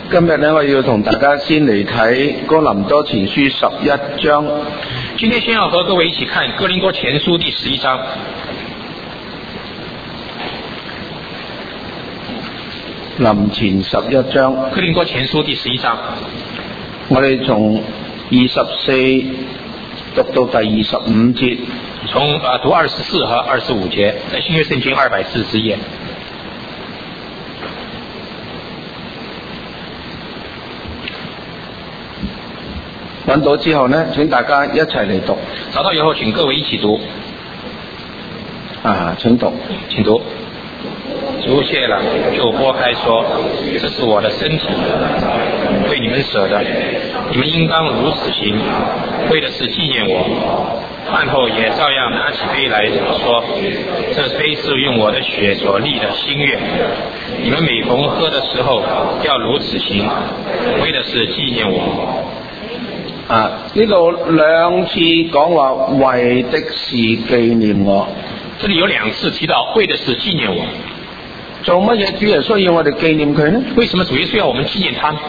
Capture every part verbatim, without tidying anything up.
今日呢，我要同大家先嚟睇哥林多前書十一章。 今天先要和各位一起看哥林多前書第十一章。 林前十一章， 哥林多前書第十一章， 我哋從二十四讀到第二十五節。 從呃讀二十四和二十五節，在新約聖經二百四十頁。 揾到之後呢，請大家一齊嚟讀。 找到以後，請各位一起讀。 啊，請讀， 請讀。主謝了，就擘開說：這是我的身體，為你們捨的，你們應當如此行，為的是紀念我。飯後也照樣拿起杯來說：這杯是用我的血所立的新約，你們每逢喝的時候要如此行，為的是紀念我。 啊，呢度兩次講話為的是紀念我。 這裏有兩次提到為的是紀念我。 做乜嘢主耶穌要我哋紀念佢呢？ 為什麼主耶穌要我們紀念他呢？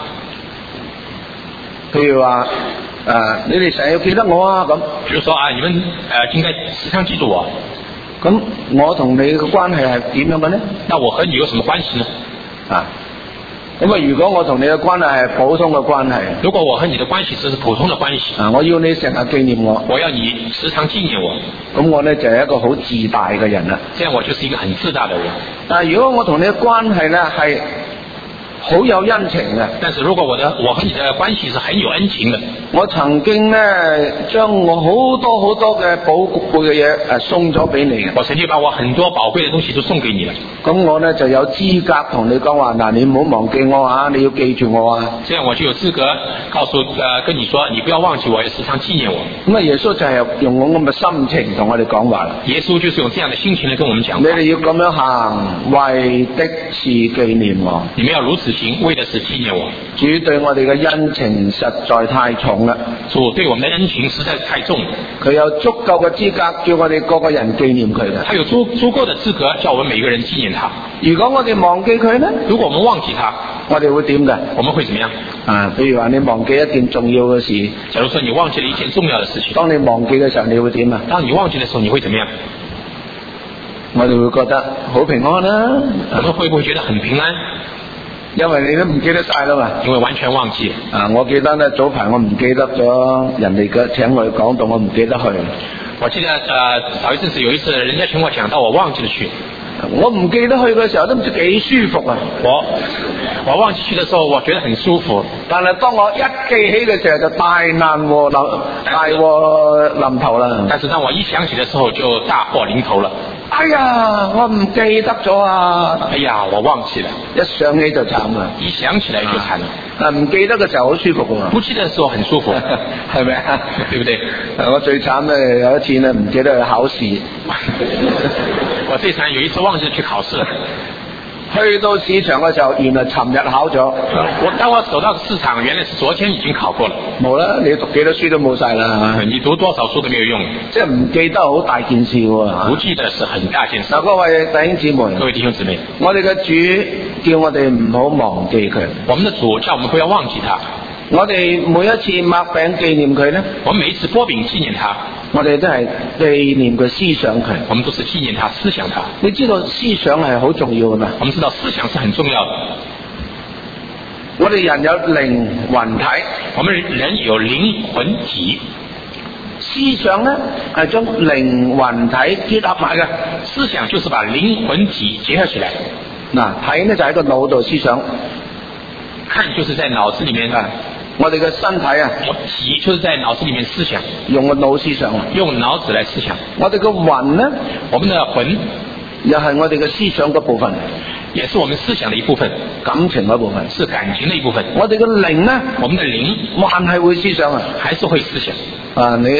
譬如話誒、啊，你哋成日要記得我啊咁。 比如說啊，你們誒、呃、應該時常記住我。 咁我同你嘅關係係點樣嘅呢？ 那我和你有什麼關係呢？ 啊，咁啊，如果我同你嘅關係係普通嘅關係， 如果我和你的關係只是普通的關係，啊， 我要你成日紀念我， 我要你時常紀念我， 咁我呢就係一個好自大嘅人啦。 這樣我就是一個很自大的人。 但係如果我同你嘅關係呢係好有恩情嘅， 但是如果我的我和你的關係是很有恩情的， 我曾經呢將我好多好多嘅寶貴嘅嘢誒送咗俾你， 我曾經把我很多寶貴嘅東西都送給你了， 咁我呢就有資格同你講話，嗱，你唔好忘記我啊，你要記住我啊。 這樣我就有資格告訴誒、呃、跟你說，你不要忘記我，要時常紀念我。 咁啊，耶穌就係用我咁嘅心情同我哋講話啦。 耶穌就是用這樣的心情嚟跟我們講話。 你哋要咁樣行，為的是紀念我。 你們要如此行，為的是紀念我。 主對我哋嘅恩情實在太重啦。 主對我們的恩情實在太重。 佢有足夠嘅資格叫我哋個個人紀念佢嘅。 他有足足夠的資格叫我們每個人紀念他。 如果我哋忘記佢呢？ 如果我們忘記他， 我哋會點嘅？ 我們會怎麼樣？ 啊，譬如話你忘記一件重要嘅事。 假如說你忘記了一件重要的事情， 當你忘記嘅時候，你會點啊？ 當你忘記的時候，你會怎麼樣？ 我哋會覺得好平安啦、啊。 我們會不會覺得很平安？ 因為你都唔記得晒啦嘛。 因為完全忘記。 啊，我記得咧早排我唔記得咗人哋嘅請我去講道，我唔記得去。 我記得誒、呃，早一陣子有一次人家請我講道，我忘記了去。 我唔記得去嘅時候都唔知幾舒服啊！ 我我忘記去的時候，我覺得很舒服。 但係當我一記起嘅時候，就大難禍臨大禍臨頭啦。 但是當我一想起的時候，就大禍臨頭了。 哎呀，我唔記得咗啊！ 哎呀，我忘記了。 一想起就慘啦， 一想起來就慘了。 啊，唔記得嘅時候好舒服㗎嘛。 不記得嘅時候很舒服， 係咪啊？ 對不對？ 我最慘咧，有一次咧唔記得去考試。 我最慘有一次忘記去考試， 去到市場嘅時候，原來尋日考咗。 我當我走到市場，原來是昨天已經考過了。 冇啦，你讀幾多書都冇晒啦。 你讀多少書都沒有用。 即係唔記得好大件事喎。 不記得是很大件事。 嗱，各位弟兄姊妹， 各位弟兄姊妹， 我哋嘅主叫我哋唔好忘記佢。 我們的主叫我們不要忘記他。 我哋每一次擘餅紀念佢呢， 我們每一次擘餅紀念他， 我哋都係紀念佢，思想佢。 我們都是紀念他，思想他。 你知道思想係好重要嘅嘛？ 我們知道思想是很重要的。 我哋人有靈魂體， 我們人有靈魂體。 思想呢係將靈魂體結合埋嘅。 思想就是把靈魂體結合起來。 嗱，體呢就喺個腦度思想， 看就是在腦子裏面啊。 我哋嘅身體啊， 體就是在腦子裏面思想， 用個腦思想， 用腦子來思想。 我哋個魂呢， 我們的魂又係我哋嘅思想嗰部分， 也是我們思想的一部分， 感情嗰部分， 是感情的一部分。 我哋嘅靈呢， 我們的靈還係會思想啊， 還是會思想啊！你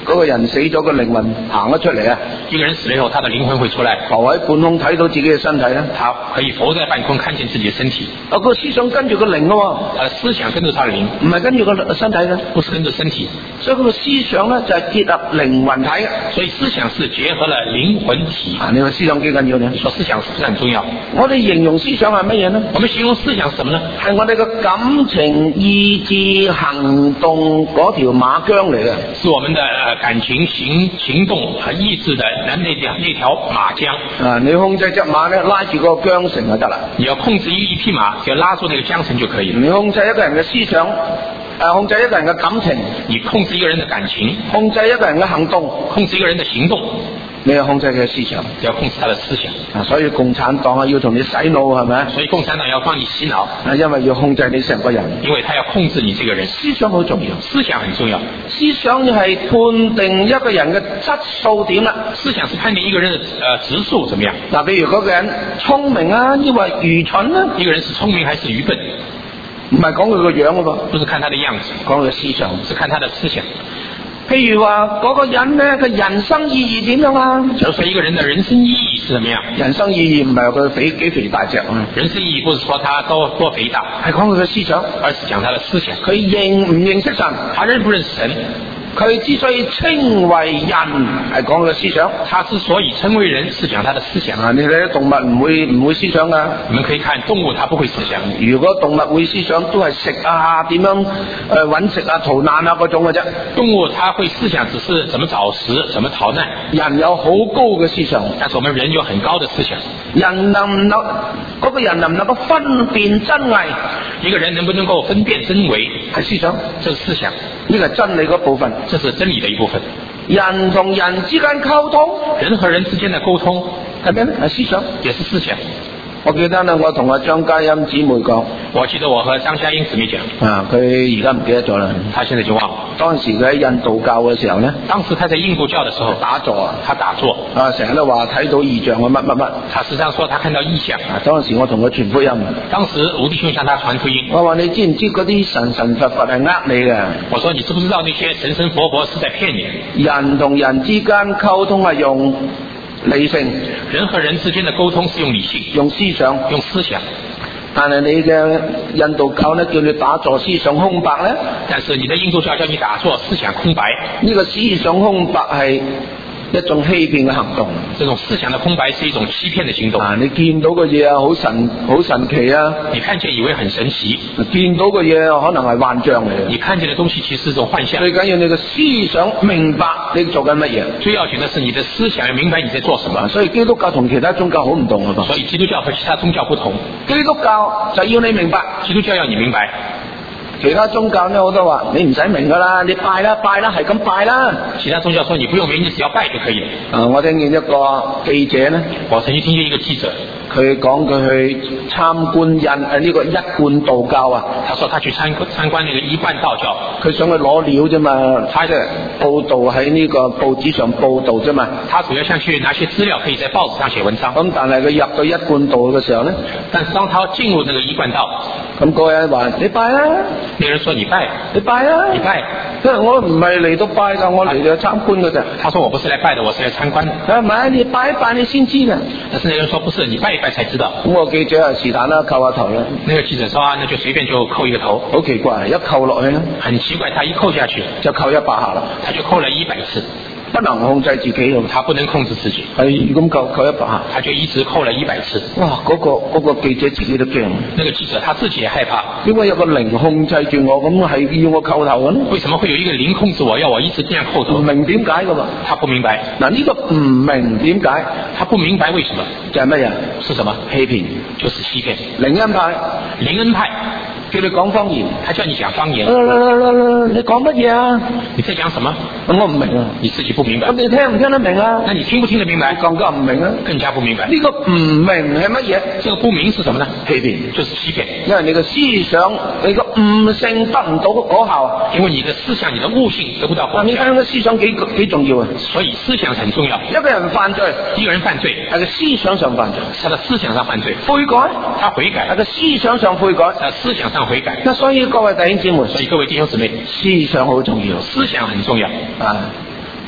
嗰個人死咗，個靈魂行咗出嚟啊！ 一個人死了以後，他的靈魂會出來， 浮喺半空睇到自己嘅身體咧， 他可以浮在半空看見自己的身體。 啊，個思想跟住個靈咯， 他的思想跟住他的靈， 唔係跟住個身體嘅， 不是跟住身體。 所以嗰個思想咧就係結合靈魂體嘅。 所以思想是結合了靈魂體。 啊，你話思想幾緊要呢？ 你說思想是不是很重要？ 我哋形容思想係乜嘢呢？ 我們形容思想是什麼呢？ 係我哋嘅感情、意志、行動嗰條馬韁嚟嘅。 是我們的呃感情、行行動和意志的那那條那條馬韁。 啊，你控制隻馬咧，拉住個韁繩就得啦。 你要控制一一匹馬，就拉住那個韁繩就可以了。 你控制一個人嘅思想，誒，控制一個人嘅感情， 你控制一個人的感情， 控制一個人嘅行動， 控制一個人的行動， 你要控制佢嘅思想， 就要控制他的思想。 啊，所以共產黨啊要同你洗腦係咪？ 所以共產黨要幫你洗腦， 啊，因為要控制你成個人， 因為他要控制你這個人。 思想好重要， 思想很重要。 思想係判定一個人嘅質素點啦。 思想是判定一個人的呃質素怎麼樣。 嗱，譬如嗰個人聰明啊，抑或愚蠢啊？ 一個人是聰明還是愚笨？ 唔係講佢個樣噶噃， 不是看他的樣子， 講佢嘅思想， 是看他的思想。 譬如話嗰個人咧，佢人生意義點樣啊？ 假如說一個人的人生意義是怎麼樣？ 人生意義唔係話佢肥幾肥大隻啊， 人生意義不是說他多多肥大， 係講佢嘅思想， 而是講他的思想。 佢認唔認識神？ 他認不認識神？ 佢之所以稱為人，係講佢嘅思想。 他之所以稱為人，是講他的思想。 啊，你睇啲動物唔會唔會思想噶？ 你們可以看動物，它不會思想。 如果動物會思想，都係食啊，點樣誒揾食啊、逃難啊嗰種嘅啫。 動物它會思想，只是怎麼找食、怎麼逃難。 人有好高嘅思想， 但是我們人有很高的思想。 人能唔能嗰個人能唔能夠分辨真偽？ 一個人能不能夠分辨真偽？ 係思想， 這是思想， 呢個係真理嗰部分。 這是真理的一部分。 人同人之間溝通， 人和人之間的溝通係咩咧？係思想， 也是思想。 我記得咧，我同阿張嘉欣姊妹講， 我記得我和張嘉欣姊妹講， 啊，佢而家唔記得咗啦。 他現在就忘了。 當時佢喺印度教嘅時候咧， 當時他在印度教的時候打坐啊， 他打坐啊，成日都話睇到異象啊，乜乜乜。 他時常說他看到異象。 啊，當時我同佢傳福音， 當時吳弟兄向他傳福音。 我話你知唔知嗰啲神神佛佛係呃你嘅？ 我說你知不知道那些神神佛佛是在騙你？ 人同人之間溝通係用理性， 人和人之間的溝通是用理性， 用思想， 用思想。 但係你嘅印度教咧，叫你打坐思想空白咧。 但是你的印度教叫你打坐思想空白。 呢個思想空白係一種欺騙嘅行動。 這種思想的空白是一種欺騙的行動。 啊，你見到嘅嘢啊，好神好神奇啊！ 你看見以為很神奇， 見到嘅嘢可能係幻象嚟嘅。 你看見的東西其實是一種幻象。 最緊要你嘅思想明白你做緊乜嘢。 最要緊的是你的思想要明白你在做什麼。 所以基督教同其他宗教好唔同啊！ 所以基督教和其他宗教不同。 基督教就要你明白， 基督教要你明白。 其他宗教咧，好多話你唔使明噶啦，你拜啦拜啦，係咁拜啦。 其他宗教說你不用明，你只要拜就可以了。 啊，我聽見一個記者咧， 我曾經聽見一個記者， 佢講佢去參觀印誒呢個一貫道教啊。 他說他去參參觀那個一貫道教， 佢想去攞料啫嘛，他即係報道喺呢個報紙上報道啫嘛。 他主要想去拿些資料，可以在報紙上寫文章。 咁但係佢入到一貫道嘅時候咧， 但是當他進入那個一貫道， 咁嗰個人話你拜啦。 那人說你拜， 你拜啊！ 你拜， 因為我唔係嚟到拜噶，我嚟到參觀噶咋。 他說我不是來拜的，我是來參觀的。 啊，唔係，你拜一拜你先知噶。 但是那人說不是，你拜一拜才知道。 咁我記者啊，是但啦，扣下頭啦。 那個記者說啊，那就隨便就扣一個頭。 好奇怪，一扣落去咧， 很奇怪，他一扣下去就扣一百下啦， 他就扣了一百次。 不能控制自己咯， 他不能控制自己， 係咁扣扣一百下， 他就一直扣了一百次。 哇！嗰、那個嗰、那個記者自己都驚， 那個記者他自己也害怕， 點解有個靈控制住我，咁係要我扣頭嘅？ 為什麼會有一個靈控制我，要我一直這樣扣頭？ 唔明點解噶嘛？ 他不明白。 嗱，呢個唔明點解， 他不明白為什麼， 就係乜嘢？ 是什麼？ 欺騙， 就是欺騙。 靈恩派， 靈恩派。 叫你講方言， 他叫你講方言。 你講乜嘢啊？ 你在講什麼？ 我唔明啊。 你自己不明白。 咁你聽唔聽得明啊？ 那你聽不聽得明白？ 更加唔明啊。 更加不明白。 呢個唔明係乜嘢？ 這個不明是什麼呢？ 欺騙， 就是欺騙。 因為你嘅思想，你個悟性得唔到果效。 因為你的思想，你的悟性得不到果效。 你睇個思想幾幾重要啊？ 所以思想很重要。 一個人犯罪， 一個人犯罪， 係個思想上犯罪， 他的思想上犯罪。 悔改， 他悔改， 係個思想上悔改， 他思想上悔改。 那所以各位弟兄姊妹， 所以各位弟兄姊妹， 思想好重要， 思想很重要啊！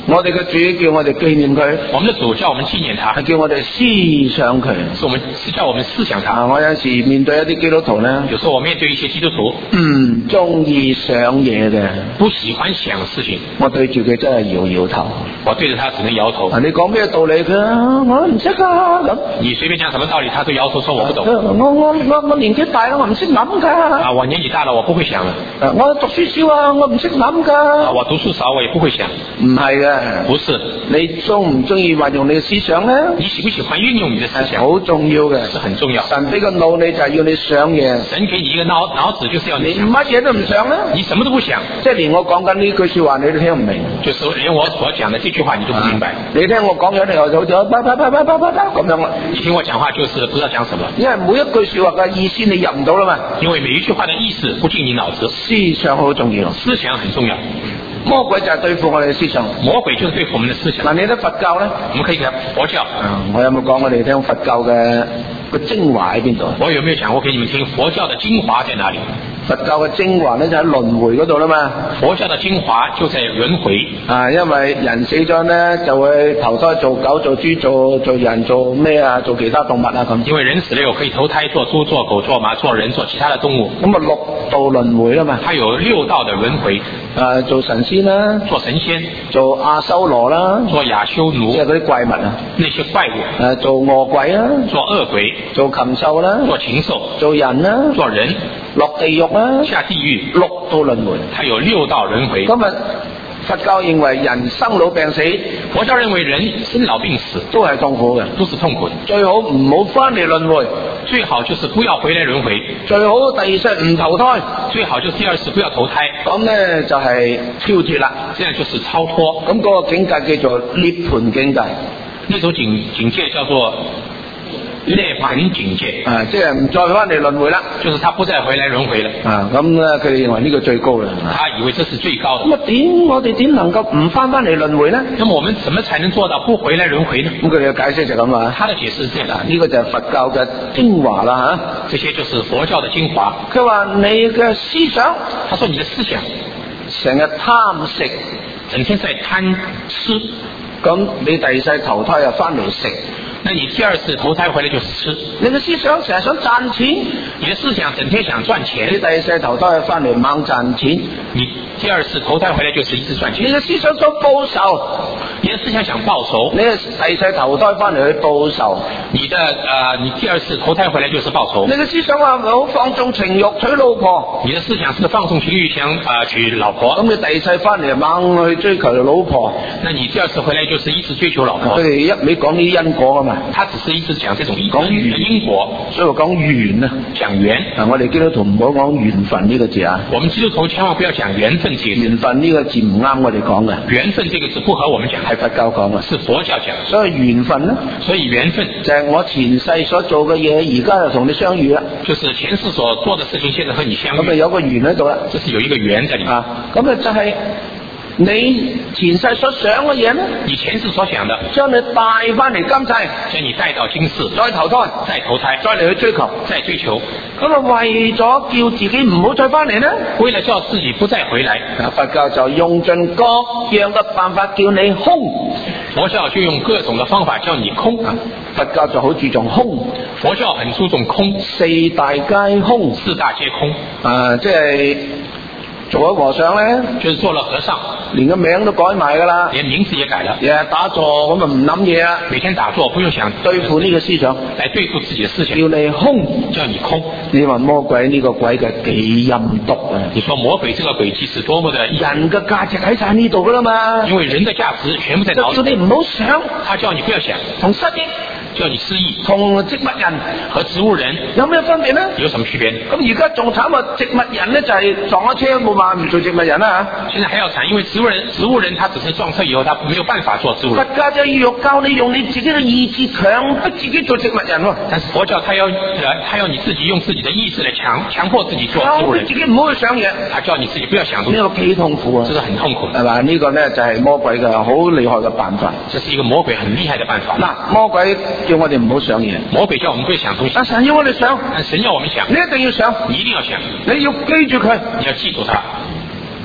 我哋嘅主叫我哋紀念佢， 我們的主叫我們紀念他， 係叫我哋思想佢。 是我們是叫我們思想他。 啊，我有時面對一啲基督徒咧， 有時候我面對一些基督徒唔中意想嘢嘅， 不喜歡想事情， 我對住佢真係搖搖頭。 我對着他只能搖頭。 啊，你講咩道理佢？我唔識啊咁。 你隨便講什麼道理，他都搖頭說我不懂。 我我我我年紀大啦，我唔識諗噶。 啊，我年紀大了，我不會想了。 啊，我讀書少啊，我唔識諗噶。 啊，我讀書少，我也不會想。 唔係嘅， 不是。 你中唔中意運用你嘅思想咧？ 你喜不喜歡運用你的思想？ 好重要嘅， 是很重要。 神俾個腦你就係要你想嘢。 神給你一個腦腦子，就是要你想。 你乜嘢都唔想咧？ 你什麼都不想， 即係連我講緊呢句說話你都聽唔明。 就是連我所講的這句話你都不明白。 啊、你聽我講嘢你又就好似啪啪啪啪啪啪啪咁樣啦。 你聽我講話就是不知道講什麼。 因為每一句說話嘅意思你入唔到啦嘛。 因為每一句話的意思不進你腦子。 思想好重要。 思想很重要。 魔鬼就係對付我哋嘅思想。 魔鬼就是對付我們的思想。 嗱，你睇佛教咧， 我們可以講佛教。 啊，我有冇講我哋聽佛教嘅個精華喺邊度？ 我有沒有講過給你們聽佛教的精華在哪裡？ 佛教嘅精華咧就喺輪迴嗰度啦嘛。 佛教的精華就在輪迴。 啊，因為人死咗咧就會投胎做狗、做豬、做做人、做咩啊？做其他動物啊咁。 因為人死了有可以投胎做豬、做狗、做馬、做人、做其他的動物。 咁啊六道輪迴啦嘛。 它有六道的輪迴。 啊，做神仙啦， 做神仙， 做阿修羅啦， 做亞修奴， 即係嗰啲怪物啊， 那些怪物。 誒，做惡鬼啦， 做惡鬼， 做禽獸啦， 做禽獸， 做人啦， 做人， 落地獄啦， 下地獄， 六道輪迴， 它有六道輪迴。 咁啊，佛教認為人生老病死， 佛教認為人生老病死都係痛苦嘅， 都是痛苦的。 最好唔好翻嚟輪迴， 最好就是不要回來輪迴。 最好第二世唔投胎， 最好就是第二世不要投胎。 咁咧就係超脫啦， 這樣就是超脫。 咁嗰個境界叫做涅槃境界， 呢種境境界叫做涅槃境界。 啊，即係唔再翻嚟輪迴啦， 就是他不再回來輪迴了。 啊，咁咧佢哋認為呢個最高啦。 他以為這是最高的。 咁啊點我哋點能夠唔翻翻嚟輪迴呢？ 那麼我們怎麼才能做到不回來輪迴呢？ 咁佢哋嘅解釋就咁啊。 他的解釋是這樣， 呢、這個就係佛教嘅精華啦吓。 這些就是佛教的精華。 佢話你嘅思想， 他說你的思想成日貪食， 整天在貪吃， 咁你第二世投胎又翻嚟食。 那你第二次投胎回來就是吃。 你嘅思想成日想賺錢， 你的思想整天想賺錢。 你第二世投胎翻嚟猛賺錢， 你第二次投胎回來就是一直賺錢。 你嘅思想想報仇， 你的思想想報仇。 你第二世投胎翻嚟去報仇， 你的呃，你第二次投胎回來就是報仇。 你嘅思想話好放縱情慾娶老婆， 你的思想是放縱情慾想啊、呃、娶老婆。 咁你第二世翻嚟猛去追求老婆， 那你第二次回來就是一直追求老婆。 佢哋一味講啲因果啊嘛。 他只是一直講這種因講因果， 所以我講緣啊， 講緣。 啊，我哋基督徒唔好講緣分呢個字啊。 我們基督徒千萬不要講緣分這個字。 緣分呢個字唔啱我哋講嘅。 緣分這個字不合我們講， 係佛教講嘅， 是佛教講。 所以緣分咧， 所以緣分就係我前世所做嘅嘢，而家就同你相遇啦。 就是前世所做的事情，現在和你相遇。 咁咪有個緣喺度啦。 這是有一個緣在裏面啊，咁啊就係你前世所想嘅嘢咧， 你前世所想的， 將你帶翻嚟今世， 將你帶到今世， 再投胎， 再投胎， 再嚟去追求， 再追求。 咁啊為咗叫自己唔好再翻嚟咧， 為了叫自己不再回來， 啊佛教就用盡各樣嘅辦法叫你空。 佛教就用各種嘅方法叫你空。 啊，佛教就好注重空， 佛教很注重空， 四大皆空， 四大皆空。 啊，即係做咗和尚咧， 就是做了和尚， 連個名都改埋噶啦， 連名字也改了， 日日打坐咁啊唔諗嘢啊， 每天打坐不用想對付呢個思想， 來對付自己的思想， 叫你空， 叫你空。 你話魔鬼呢個鬼嘅幾陰毒啊！ 你說魔鬼這個詭計是多麼的， 人嘅價值喺晒呢度噶啦嘛， 因為人的價值全部在腦子， 叫你唔好想， 他叫你不要想， 同失憶， 叫你失憶， 同植物人和植物人有咩分別呢？ 有什麼區別？ 咁而家仲慘啊！植物人咧就係撞咗車冇辦法唔做植物人啦吓。 現在還要慘，因為植物人，植物人他只是撞車以後，他沒有辦法做植物人。 佛教就要教你用你自己嘅意志強迫自己做植物人喎。 但是佛教他要，他要你自己用自己的意志來強強迫自己做植物人。 自己唔好去想嘢， 他叫你自己不要想東西。 呢個幾痛苦啊！ 這是很痛苦的， 係嘛？呢個咧就係魔鬼嘅好厲害嘅辦法。 這是一個魔鬼很厲害的辦法。 嗱，魔鬼叫我哋唔好想嘢， 魔鬼叫我們不要想東西。 但神要我哋想， 但神要我們想， 你一定要想， 你一定要想， 你要記住佢， 你要記住他。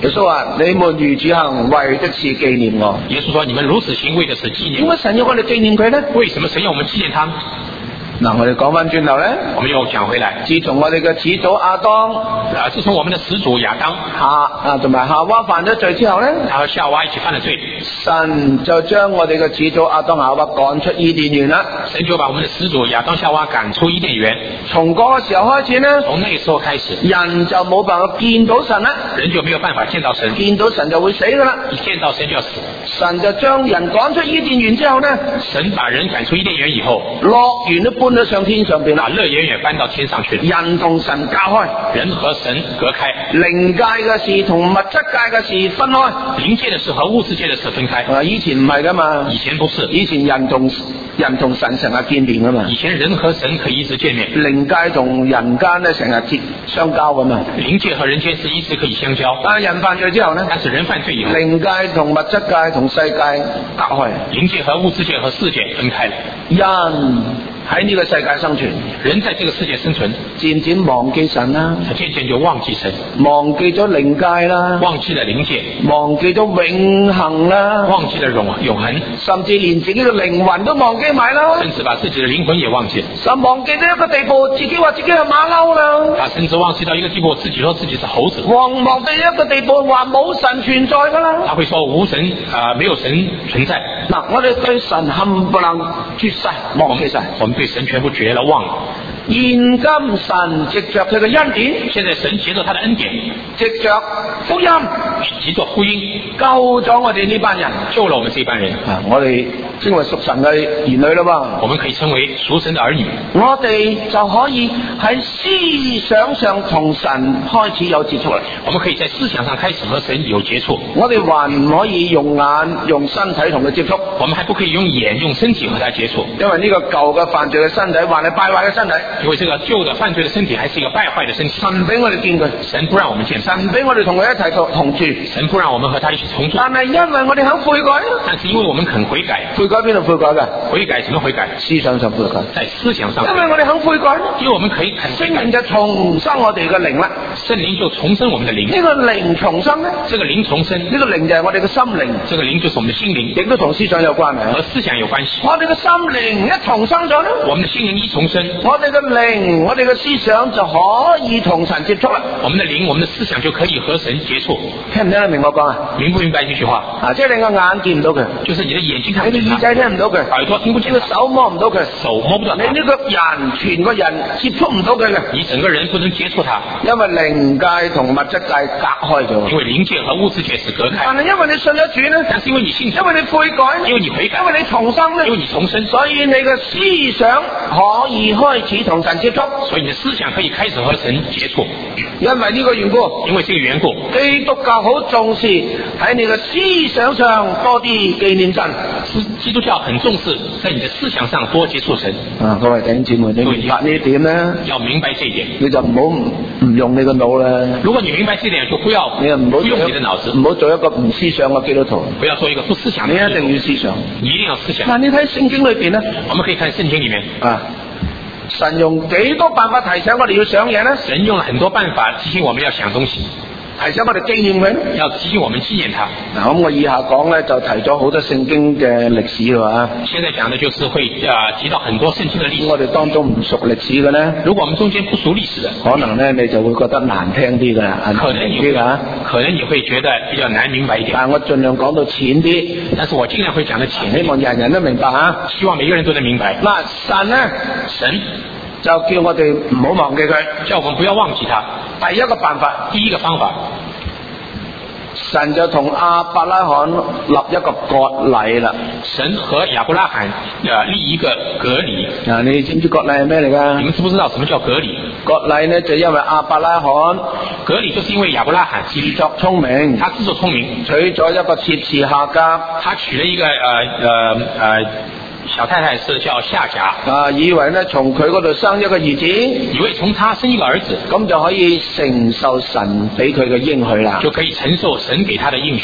耶穌話：你們如此行，為的是紀念我。 耶穌說：你們如此行，為的是紀念我。 點解神要我哋紀念佢呢？ 為什麼神要我們紀念他？ 嗱，我哋講翻轉頭咧， 我們又講回來， 自從我哋嘅始祖亞當啊，自從我們的始祖亞當夏啊同埋夏娃犯咗罪之後咧， 他和夏娃一起犯了罪， 神就將我哋嘅始祖亞當夏娃趕出伊甸園啦。 神就把我們的始祖亞當夏娃趕出伊甸園。 從嗰個時候開始咧， 從那個時候開始， 人就冇辦法見到神啦， 人就沒有辦法見到神， 見到神就會死噶啦。 一見到神就要死。 神就將人趕出伊甸園之後咧， 神把人趕出伊甸園以後， 樂園都搬咗上天上邊啦， 把樂園也搬到天上去了， 人同神隔開， 人和神隔開， 靈界嘅事同物質界嘅事分開， 靈界的事和物質界的事分開。 啊，以前唔係噶嘛， 以前不是， 以前人同人同神成日見面噶嘛， 以前人和神可以一直見面， 靈界同人間咧成日接相交噶嘛， 靈界和人間是一直可以相交。 但係人犯罪之後呢， 但是人犯罪以後， 靈界同物質界同世界隔開， 靈界和物質界和世界分開了。 人喺呢個世界生存， 人在這個世界生存， 漸漸忘記神啦， 他漸漸就忘記神， 忘記咗靈界啦， 忘記了靈界， 忘記咗永恆啦， 忘記了永永恆， 甚至連自己嘅靈魂都忘記埋啦， 甚至把自己的靈魂也忘記了， 甚忘記到一個地步，自己話自己係馬騮啦， 他甚至忘記到一個地步，自己說自己是猴子， 忘忘到一個地步，話冇神存在噶啦， 他會說無神啊、呃，沒有神存在。 嗱，我哋對神冚唪唥絕晒，忘記晒， 我們對神全部絕了忘了。 現今神藉着佢嘅恩典， 現在神藉着他的恩典， 藉着福音， 藉着福音救咗我哋呢班人， 救了我們這班人。 啊，我哋稱為屬神嘅兒女啦噃， 我們可以稱為屬神的兒女。 我哋就可以喺思想上同神開始有接觸啦。 我們可以在思想上開始和神有接觸。 我哋還唔可以用眼、用身體同佢接觸。 我們還不可以用眼、用身體和他接觸， 因為呢個舊嘅犯罪嘅身體，還係敗壞嘅身體。 因為這個舊的犯罪的身體還是一個敗壞的身體。 神俾我哋見佢， 神不讓我們見， 神俾我哋同佢一齊同住， 神不讓我們和他一起同住。 但係因為我哋肯悔改， 但是因為我們肯悔改， 悔改邊度悔改㗎？ 悔改怎麼悔改？ 思想上悔改， 在思想上。 因為我哋肯悔改， 因為我們可以肯悔改， 聖靈就重生我哋嘅靈啦。 聖靈就重生我們的靈。 呢個靈重生咧， 這個靈重生， 呢個靈就係我哋嘅心靈， 這個靈就是我們的心靈， 亦都同思想有關係， 和思想有關係。 我哋嘅心靈一重生咗咧， 我們的心靈一重生， 我哋嘅靈，我哋嘅思想就可以同神接觸啦。 我們的靈，我們的思想就可以和神接觸。 聽唔聽得明我講啊？ 明不明白這句話？ 啊，即係你個眼見唔到佢， 就是你的眼睛看不見他， 你嘅耳仔聽唔到佢， 耳朵聽不見他， 你個手摸唔到佢， 手摸不到他， 你呢個人全個人接觸唔到佢嘅， 你整個人不能接觸他， 因為靈界同物質界隔開咗。 因為靈界和物質界是隔開。 但係因為你信咗主咧， 但是因為你信主， 因為你悔改， 因為你悔改， 因為你重生咧， 因為你重生， 所以你嘅思想可以開始同神接觸， 所以你的思想可以開始和神接觸。 因為呢個緣故， 因為這個緣故， 基督教好重視喺你嘅思想上多啲紀念神。 基督教很重視在你的思想上多接觸神。 啊，各位弟兄姊妹，你明白呢一點咧？ 要明白這一點， 你就唔好唔用你個腦啦。 如果你明白這一點，就不要你又唔好不用你的腦子， 唔好做一個唔思想嘅基督徒。 不要做一個不思想的你基督徒。 一定要思想， 你一定要思想。 但你睇聖經裏邊咧， 我們可以看聖經裡面啊，神用幾多辦法提醒我哋要想嘢咧？ 神用了很多辦法提醒我們要想東西， 提醒我哋紀念佢， 要提醒我們紀念他。 嗱，咁我以下講咧就提咗好多聖經嘅歷史啦。 現在講的就是會啊、呃、提到很多聖經的歷史。 我哋當中唔熟歷史嘅咧， 如果我們中間不熟歷史的， 可能咧你就會覺得難聽啲噶啦， 可能你會可能你會覺得比較難明白一點。 但係我盡量講到淺啲， 但是我盡量會講得淺， 希望人人都明白啊！ 希望每個人都能明白。 嗱，神咧神就叫我哋唔好忘記佢， 叫我們不要忘記他。 第一個辦法， 第一個方法， 神就同亞伯拉罕立一個割禮啦。 神和亞伯拉罕啊立一個割禮。 嗱，你知唔知割禮係咩嚟噶？ 你們知不知道什麼叫割禮？ 割禮呢，就因為亞伯拉罕割禮就是因為亞伯拉罕自作聰明， 他自作聰明， 娶咗一個妾侍夏甲， 他娶了一個呃呃呃小太太是叫夏甲， 啊，以為呢從佢嗰度生一個兒子， 以為從他生一個兒子， 咁就可以承受神俾佢嘅應許啦。 就可以承受神給他的應許。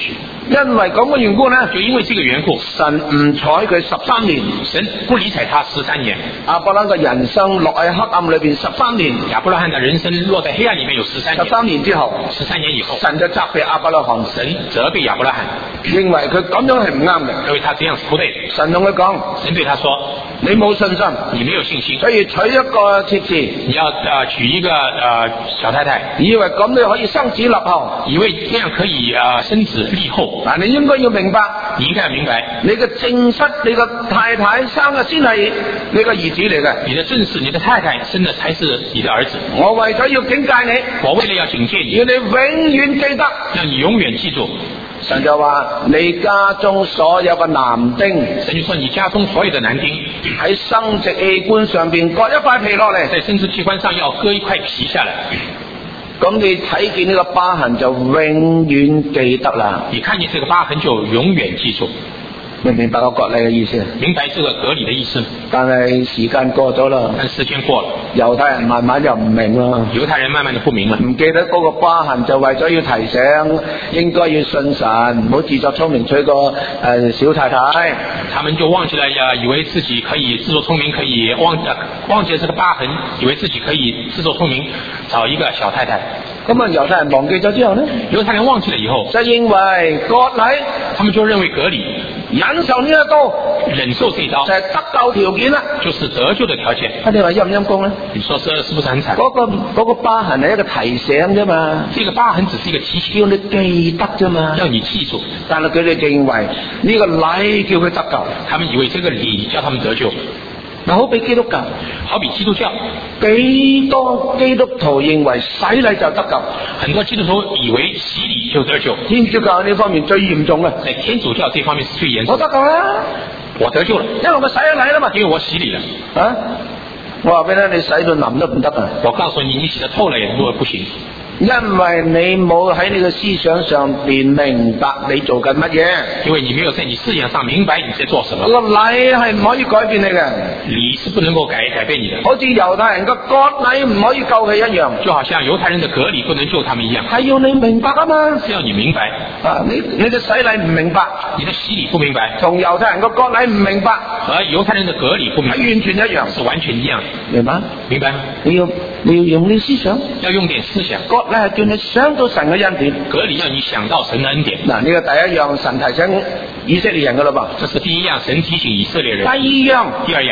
因為咁嘅緣故呢， 就因為這個緣故， 神唔睬佢十三年， 神不理睬他十三年。 亞伯蘭嘅人生落喺黑暗裏邊十三年， 亞伯拉罕的人生落在黑暗裡面有十三年。 十三年之後， 十三年以後， 神就責備亞伯拉罕， 神責備亞伯拉罕， 認為佢咁樣係唔啱嘅， 認為他這樣是不對。 神同佢講， 神對他說： 你冇信心， 你沒有信心， 所以娶一個妾侍， 你要呃娶一個呃小太太， 以為咁你可以生子立後， 以為這樣可以呃生子立後。 但你應該要明白， 你應該要明白， 你嘅正室，你嘅太太生嘅先係你嘅兒子嚟嘅。 你的正室，你的太太生的才是你的兒子。 我為咗要警戒你， 我為了要警戒你， 要你永遠記得， 讓你永遠記住。 神就話你家中所有嘅男丁， 神就說你家中所有的男丁喺生殖器官上邊割一塊皮落嚟， 在生殖器官上要割一塊皮下來。 咁你睇見呢個疤痕就永遠記得啦。 你看見這個疤痕就永遠記住。 明唔明白我割禮嘅意思？ 明白這個割禮的意思。 但係時間過咗啦， 但時間過了， 猶太人慢慢就唔明啦。 猶太人慢慢就不明了， 唔記得嗰個疤痕，就為咗要提醒，應該要信神，唔好自作聰明娶個誒、呃、小太太。 他們就忘記了，呀，以為自己可以自作聰明，可以忘忘記了這個疤痕，以為自己可以自作聰明找一個小太太。 咁啊，猶太人忘記咗之後呢？ 猶太人忘記了以後， 就認為割禮， 他們就認為割禮， 忍受呢一刀， 忍受這一刀， 就係得救條件啦， 就是得救的條件。 啊，你話陰唔陰公咧？ 你說這是不是很慘？ 嗰、那個嗰、那個疤痕係一個提醒啫嘛， 這個疤痕只是一個提醒， 叫你記得啫嘛， 要你記住。 但係佢哋認為呢個禮叫佢得救， 他們以為這個禮叫他們得救。 嗱，好比基督教， 好比基督教， 幾多基督徒認為洗禮就得救， 很多基督徒以為洗禮就得救。 天主教呢方面最嚴重嘅， 在天主教這方面是最嚴重。 我得救啦， 我得救了， 因為我洗咗禮啦嘛， 因為我洗禮了。 啊，我話俾你聽，你洗到淋都唔得啊！ 我告訴你，你洗得透了也不行。 因為你冇喺你嘅思想上邊明白你做緊乜嘢， 因為你沒有在你思想上明白你在做什麼。 個禮係唔可以改變你嘅， 禮是不能夠改改變你的。 好似猶太人嘅割禮唔可以救佢一樣， 就好像猶太人的割禮不能救他們一樣， 係要你明白啊嘛， 是要你明白啊！你你嘅洗禮唔明白， 你的洗禮不明白， 同猶太人嘅割禮唔明白， 和猶太人的割禮不明白， 係完全一樣， 是完全一樣， 明白？ 明白嗎？ 你要你要用你思想， 要用點思想。 割禮係叫你想到神嘅恩典， 割禮要你想到神的恩典。 嗱，呢個第一樣神提醒以色列人噶啦噃， 這是第一樣神提醒以色列人。 第二樣， 第二樣，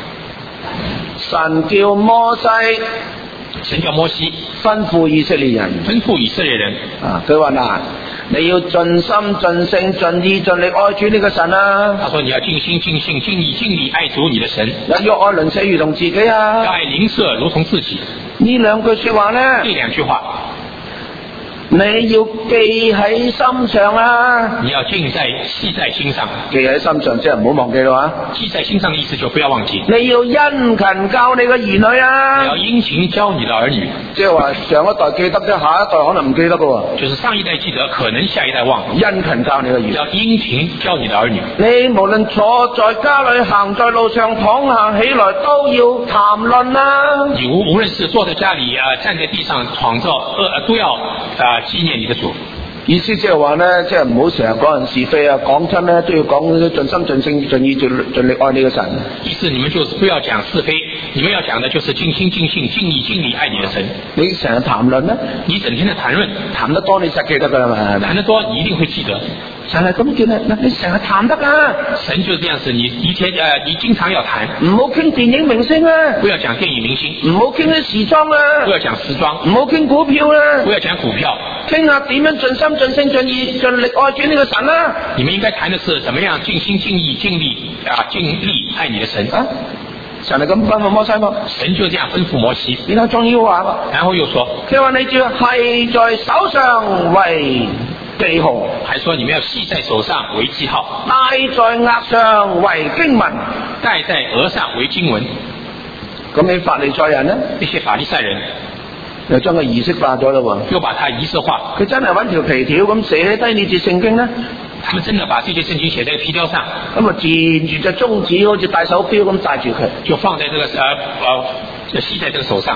神叫摩西， 神叫摩西吩咐以色列人， 吩咐以色列人啊，佢話嗱，你要盡心盡性盡意盡力愛主呢個神啊。 他說你要盡心盡性盡意盡力愛主你的神， 要愛鄰舍如同自己啊。 要愛鄰舍如同自己。 呢兩句說話呢， 這兩句話你要記喺心上啊！ 你要記在記在心上， 記喺心上即係唔好忘記咯啊！ 記在心上的意思就不要忘記。 你要殷勤教你嘅兒女啊！ 你要殷勤教你的兒女， 即係話上一代記得啫，下一代可能唔記得噶喎。 就是上一代記得，可能下一代忘了。 殷勤教你嘅兒女， 要殷勤教你的兒女。 你無論坐在家裏、行在路上、躺下起來，都要談論啊！ 你無無論是坐在家裏啊、呃，站在地上、躺着，呃，都要啊紀念你的主。 意思即係話咧，即係唔好成日講人是非啊，講親咧都要講盡心盡性盡意盡盡力愛你嘅神。 意思你們就是不要講是非，你們要講的就是盡心盡性盡意盡力愛你的神。 你成日談論咧， 你整天的談論， 談得多你實記得噶啦嘛， 談得多你一定會記得。 就係咁叫你，嗱你成日談得啊！ 神就是這樣子，你一天誒、呃，你經常要談， 唔好傾電影明星啊， 不要講電影明星， 唔好傾啲時裝啊， 不要講時裝， 唔好傾股票啊， 不要講股票， 傾下點樣盡心盡性盡意盡力愛主呢個神啊！ 你們應該談的是怎麼樣盡心盡意盡力啊盡力愛你的神啊！神係咁吩咐摩西嘛？ 神就這樣吩咐摩西， 然後仲要話， 然後又說， 佢話你只要係在手上為記號， 還說你們要繫在手上為記號， 戴在額上為經文， 戴在額上為經文。 咁你法利賽人呢？ 那些法利賽人又將個儀式化咗咯喎， 又把它儀式化。 佢真係揾條皮條咁寫低呢節聖經呢？ 他們真的把這些聖經寫在皮條上， 咁啊自然住隻中指好似戴手錶咁戴住佢， 就放在這個呃呃繫在這個手上。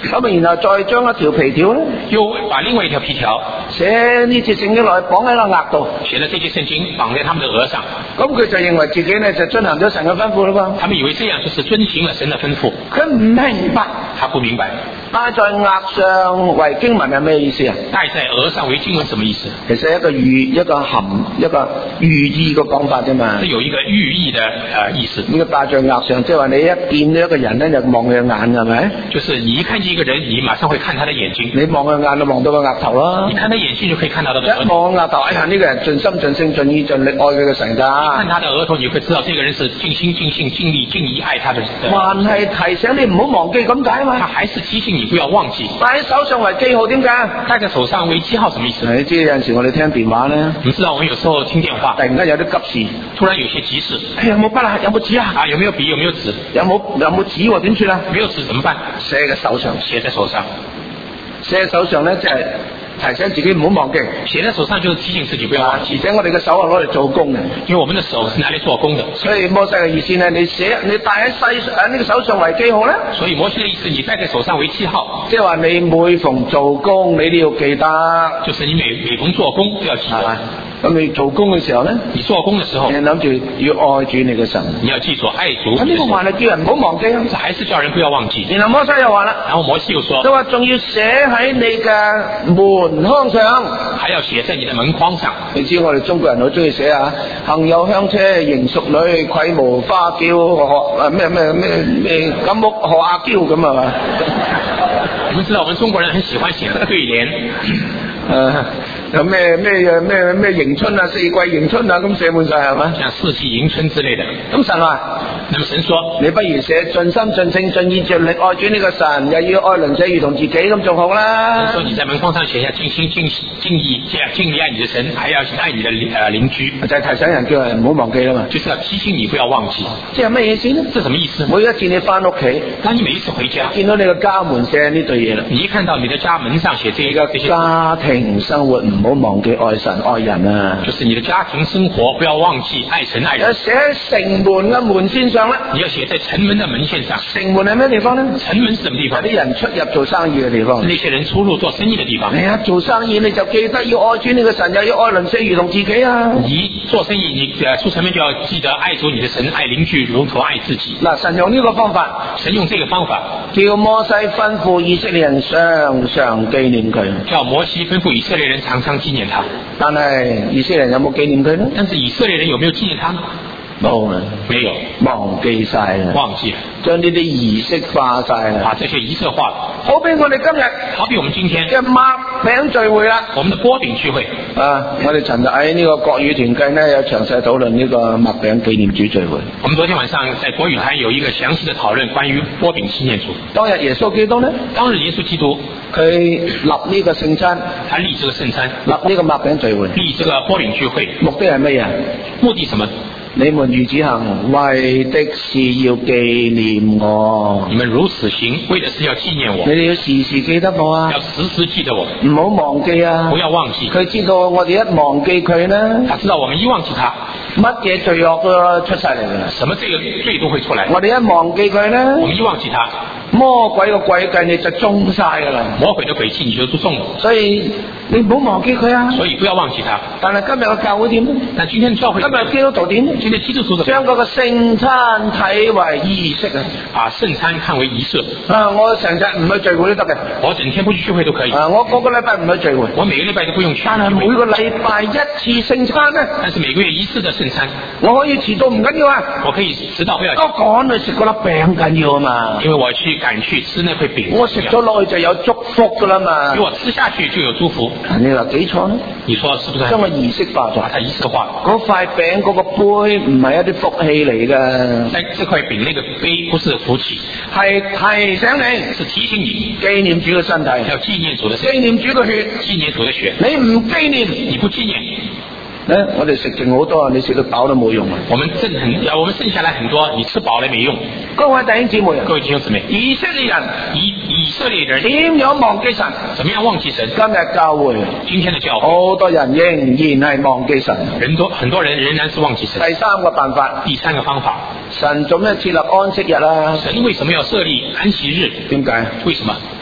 咁然後再將一條皮條咧， 又把另外一條皮條寫呢節聖經落去綁喺個額度， 寫了這節聖經綁在他們的額上。 咁佢就認為自己咧就遵行咗神嘅吩咐啦噃。 他們以為這樣就是遵行了神的吩咐。 佢唔明白， 他不明白戴在額上為經文係咩意思啊？ 戴在額上為經文什麼意思？ 其實一個寓一個含一個寓意嘅講法啫嘛。 是有一個寓意的呃意思。 呢個戴在額上，即係話你一見到一個人咧就望佢眼係咪？ 就是你一看見一個人，你馬上會看他的眼睛。 你望佢眼就望到個額頭啦。 你看他眼睛就可以看到他的額頭。 一望額頭，哎呀呢、這個人盡心盡性盡意盡力愛佢嘅神㗎。 看他的額頭，你會知道這個人是盡心盡性盡力盡意愛他的神。 還係提醒你唔好忘記咁解嘛。 他還是提醒你不要忘記。 戴喺手上為記號點解？戴在手上為記號什麼意思？ 你知有陣時我哋聽電話咧， 你知道我們有時候聽電話， 突然間有啲急事， 突然有些急事， 哎有冇筆啊？有冇紙啊？ 啊有沒有筆？有沒有紙？ 有冇有冇紙喎？點算啊？ 沒有紙怎麼辦？ 寫喺手上， 寫在手上， 寫喺手上咧，即係提醒自己唔好忘記。 寫在手上就是提醒自己不要忘記。 而且我哋嘅手係攞嚟做工嘅， 因為我們的手是拿嚟做工的。 所以摩西嘅意思呢，你寫你戴喺世誒呢個手上為記號咧。所以摩西嘅意思，你戴在手上為記號， 即係話你每逢做工，你都要記得。 就是你每每逢做工都要記得。 咁你做工嘅時候咧， 你做工嘅時候， 你諗住要愛主你嘅神， 你要記住愛主。 咁呢個話係叫人唔好忘記啊， 這還是叫人不要忘記。 然後摩西又話啦， 然後摩西又說， 佢話仲要寫喺你嘅門框上， 還要寫在你的門框上。 你知我哋中國人好中意寫啊，行有香車迎淑女，桂無花嬌學咩咩咩咩金屋學阿嬌咁啊嘛。 你們知道我們中國人很喜歡寫對聯。 誒，有咩咩咩咩迎春啊，四季迎春啊，咁寫滿晒係嘛？ 像四季迎春之類的。 咁神話， 那麼神說， 你不如寫盡心盡性盡意盡力愛主呢個神，又要愛鄰舍如同自己咁仲好啦。 神說你在門框上寫下盡心盡盡意盡力愛你的神，還要愛你的誒鄰居。 就係提醒人叫人唔好忘記啦嘛。 就是要提醒你不要忘記。 即係咩意思呢？ 這什麼意思？ 每一次你翻屋企， 當你每一次回家， 見到你個家門寫呢對嘢啦， 你一看到你的家門上寫這個這些家庭生活唔好忘記愛神愛人啊， 就是你的家庭生活不要忘記愛神愛人。 寫喺城門嘅門線上啦， 你要寫在城門的門線上。 城門係咩地方呢？ 城門是什麼地方？ 啲人出入做生意嘅地方。 那些人出入做生意的地方。 係啊，做生意你就記得要愛主你嘅神，又要愛鄰舍如同自己啊。 你做生意，你誒出城門就要記得愛主你的神，愛鄰居如同愛自己。 嗱，神用呢個方法， 神用這個方法， 叫摩西吩咐以色列人常常紀念佢。 叫摩西吩咐以色列人常常紀念他。 但係以色列人有冇紀念佢呢？ 但是以色列人有沒有紀念他呢？ 冇啊， 沒有， 忘記晒啦， 忘記了， 將呢啲儀式化晒啦， 把這些儀式化。 好比我哋今日， 好比我們今天嘅擘餅聚會啦， 我們的波餅聚會啊，我哋尋日喺呢個國語團契呢，有詳細討論呢個擘餅紀念主聚會。 我們昨天晚上在國語台有一個詳細的討論關於波餅紀念主。 當日耶穌基督呢？ 當日耶穌基督佢立呢個聖餐， 他立這個聖餐， 立呢個擘餅聚會， 立這個波餅聚會， 目的係乜嘢？ 目的什麼？ 你們如此行，為的是要紀念我。 你們如此行，為的是要紀念我。 你哋要時時記得我啊！ 要時時記得我， 唔好忘記啊！ 不要忘記。 佢知道我哋一忘記佢呢， 他知道我們一忘記他， 乜嘢罪惡都出晒嚟噶啦。 什麼這個罪都會出來。 我哋一忘記佢呢， 我們一忘記他， 魔鬼嘅詭計你就中晒噶啦。 魔鬼的詭計你就都中了。 所以你唔好忘記佢啊！ 所以不要忘記他。 但係今日嘅教會點呢？ 但今天教會， 今日基督徒點呢？ 今天基督徒將嗰個聖餐睇為儀式啊！ 把聖餐看為儀式啊！我成日唔去聚會都得嘅， 我整天不去聚會都可以。 啊！我個個禮拜唔去聚會， 我每個禮拜都不用去。 但係每個禮拜一次聖餐呢？ 但是每個月一次的聖餐， 我可以遲到唔緊要啊！ 我可以遲到不要緊。 我趕去食嗰粒餅緊要啊嘛！ 因為我去趕去吃那塊餅， 我食咗落去就有祝福噶啦嘛！ 如果吃下去就有祝福。 你話幾錯呢？ 你說是不是？ 將個儀式化咗， 把它儀式化。 嗰塊餅嗰個杯唔係一啲福氣嚟噶， 但這塊餅那個杯不是福氣， 係提醒你， 是提醒你紀念主嘅身體， 要紀念主的身體， 紀念主嘅血， 紀念主的血。 你唔紀念， 你不紀念， 咧我哋食剩好多，你食到飽都冇用啊！ 我們剩很，我們剩下來很多，你吃飽了沒用。 各位弟兄姊妹， 各位弟兄姊妹， 以色列人以以色列人點樣忘記神？ 怎麼樣忘記神？ 今日教會， 今天的教會， 好多人仍然係忘記神。 人多很多人仍然是忘記神。 第三個辦法， 第三個方法， 神做咩設立安息日啊？ 神為什麼要設立安息日？ 點解？ 為什麼？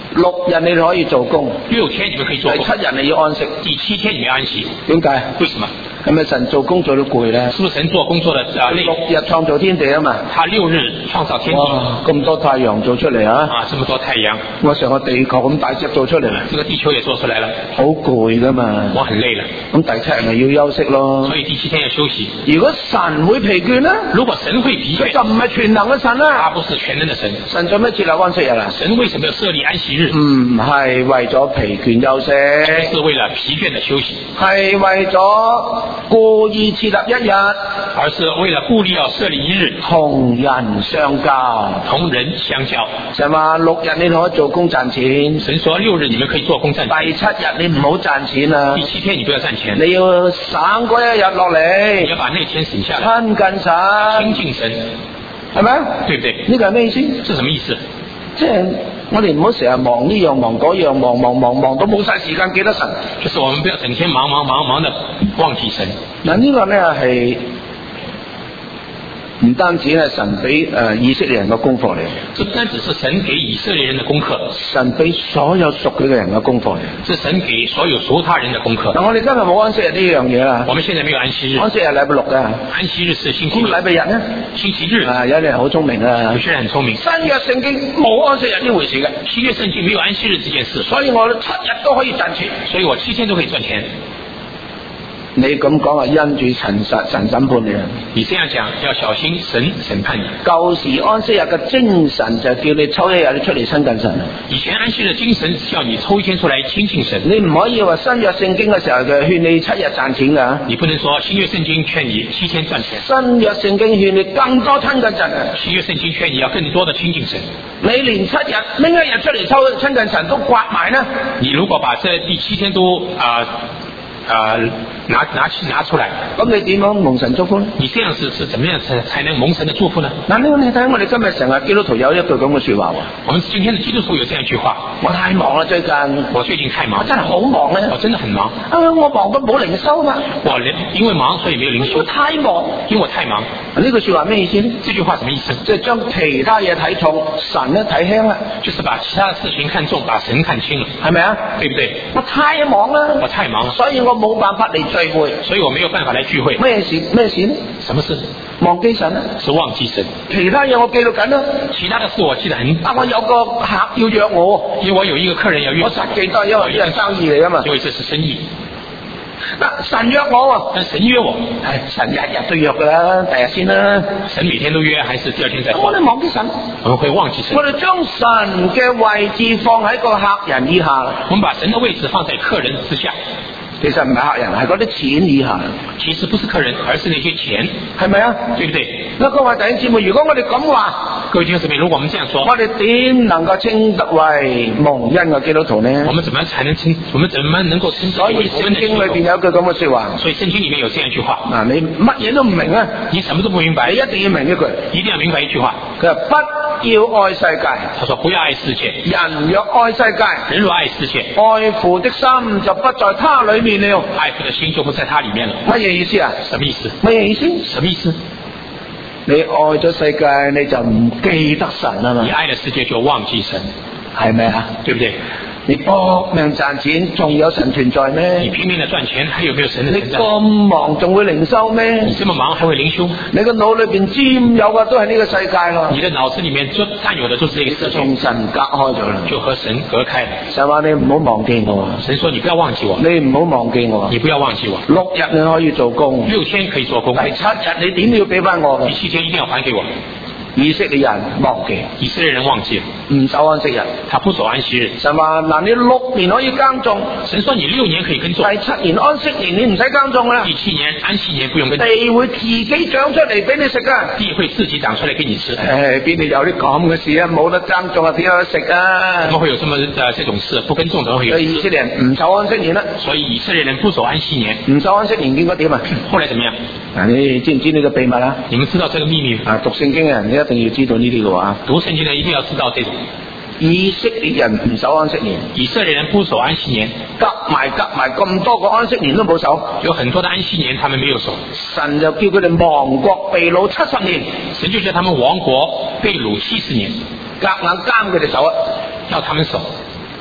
六日你可以做工， 六天你们可以做工， 第七日你要安息。 第七天你们要安息。 點解？ 為什麼？ 係咪神做工做到攰咧？ 是不是神做工作的啊累？ 六日創造天地啊嘛。 他六日創造天地。 哇！咁多太陽做出嚟啊！ 啊，這麼多太陽。 我成個地球咁大隻做出嚟， 這個地球也做出來了。 好攰噶嘛。 我很累了。 咁第七日咪要休息咯。 所以第七天要休息。 如果神會疲倦咧？ 如果神會疲倦， 佢就唔係全能嘅神啦。 他不是全能的神。 神做咩設立安息日啊？ 神為什麼要設立安息日？ 唔係為咗疲倦休息， 是為了疲倦的休息， 係為咗故意設立一日， 而是為了故意要設立一日， 同人相交， 同人相交。 神話六日你可以做工賺錢， 神說六日你們可以做工賺錢， 第七日你唔好賺錢啊！ 第七天你不要賺錢， 你要省嗰一日落嚟， 你要把那天省下來， 親近神， 親近神， 係咪啊？ 對不對？ 呢個係咩意思？ 是什麼意思？ 即係我哋唔好成日忙呢樣忙嗰樣，忙忙忙忙到冇晒時間記得神。 就是我們不要整天忙忙忙忙的忘記神。 嗱呢個咧係唔單止係神俾誒以色列人嘅功課嚟， 這不單只是神給以色列人的功課， 神俾所有屬佢嘅人嘅功課嚟。 是神給所有屬他人的功課。 嗱我哋今日冇安息日呢樣嘢啦。 我們現在沒有安息日。 安息日禮拜六嘅。 安息日是星期六。咁禮拜日呢？ 星期日。 啊，有啲人好聰明啊。 有些人很聰明。 新約聖經冇安息日呢回事嘅。 新約聖經沒有安息日這件事， 所以我七日都可以賺錢。 所以我七天都可以賺錢。 你咁講啊，因住神神神審判你啊！ 你這樣講要小心神審判你。 舊時安息日嘅精神就叫你抽一日你出嚟親近神。 以前安息日的精神叫你抽一天出來親近神。 你唔可以話新約聖經嘅時候就勸你七日賺錢㗎。 你不能說新約聖經勸你七天賺錢。 新約聖經勸你更多親近神。 新約聖經勸你要更多的親近神。 你連七日拎一日出嚟抽親近神都刮埋呢？ 你如果把這第七天都啊啊、呃、拿拿去拿出來， 咁你點樣蒙神祝福呢？ 你這樣是是怎麼樣才才能蒙神的祝福呢？ 嗱，呢個你睇我哋今日成日基督徒有一句咁嘅說話喎。 我們今天的基督徒有這樣一句話： 我太忙啦，最近。 我最近太忙， 我真係好忙咧。 我真的很忙。 啊，我忙到冇靈修嘛。 我因為忙所以沒有靈修。 我太忙， 因為我太忙。 呢句說話咩意思呢？ 這句話什麼意思？ 即係將其他嘢睇重，神咧睇輕啦。 就是把其他的事情看重，把神看輕了， 係咪啊？ 對不對？ 我太忙啦， 我太忙了， 所以我冇辦法嚟聚會， 所以我沒有辦法來聚會。 咩事咩事呢？ 什麼事？ 忘記神啊？ 是忘記神。 其他嘢我記錄緊啦， 其他的事我記得很。 啊，我有個客要約我， 因為我有一個客人要約我， 我實記得，因為呢係生意嚟啊嘛。 因為這是生意。 嗱，神約我喎， 但神約我， 唉，神日日都約噶啦，第日先啦。 神每天都約，還是第二天再說？ 我哋忘記神， 我們會忘記神。 我哋將神嘅位置放喺個客人以下。 我們把神的位置放在客人之下。 其實唔係客人，係嗰啲錢以下。 其實不是客人，而是那些錢， 係咪啊？ 對不對？ 嗱，各位弟兄姊妹，如果我哋咁話， 各位弟兄姊妹，如果我們這樣說， 我哋點能夠稱得為蒙恩嘅基督徒呢？ 我們怎麼才能稱？我們怎麼能夠稱？ 所以聖經裏邊有句咁嘅說話。所以聖經裏面有這樣一句話。 嗱，你乜嘢都唔明啊？ 你什麼都不明白， 你一定要明一句， 一定要明白一句話。 佢話不要愛世界。 他說不要愛世界。 人若愛世界， 人若愛世界， 愛父的心就不在他裏面了。 愛父的心就不在他裏面了。 乜嘢意思啊？ 什麼意思？ 乜嘢意思？ 什麼意思？ 你愛咗世界，你就唔記得神啊嘛。 你愛了世界就忘記神， 係咪啊？ 對不對？ 你搏命賺錢，仲有神存在咩？ 你拼命的賺錢，還有沒有神的存在？ 你咁忙，仲會靈修咩？ 你這麼忙，還會靈修？ 你個腦裏邊佔有嘅都係呢個世界咯。 你的腦子裏面就佔有的都是這個世界， 從神隔開咗啦， 就和神隔開了。 神話你唔好忘記我， 神說你不要忘記我， 你唔好忘記我， 你不要忘記我。 六日你可以做工， 六天可以做工， 第七日你點都要俾翻我嘅。 第七天一定要還給我。 以色列人忘記， 以色列人忘記了， 唔守安息日， 他不守安息日。 神話嗱，你六年可以耕種， 神說你六年可以耕種， 第七年安息年你唔使耕種啦， 第七年安息年不用耕種， 地會自己長出嚟俾你食噶， 地會自己長出嚟給你吃。 誒，邊度有啲咁嘅事啊？冇得耕種啊，點有得食啊？ 怎麼會有這麼誒這種事？不耕種怎麼會有？ 所以以色列人唔守安息年啦， 所以以色列人不守安息年， 唔守安息年應該點啊？ 後來怎麼樣？ 嗱，你知唔知呢個秘密啊？ 你們知道這個秘密？ 啊，讀聖經嘅人你一定要知道呢啲嘅話。 讀聖經的一定要知道這種。 以色列人唔守安息年， 以色列人不守安息年， 夾埋夾埋咁多個安息年都冇守， 有很多的安息年他們沒有守。 神就叫佢哋亡國被擄七十年， 神就叫他們亡國被擄七十年， 夾硬監佢哋守啊， 要他們守。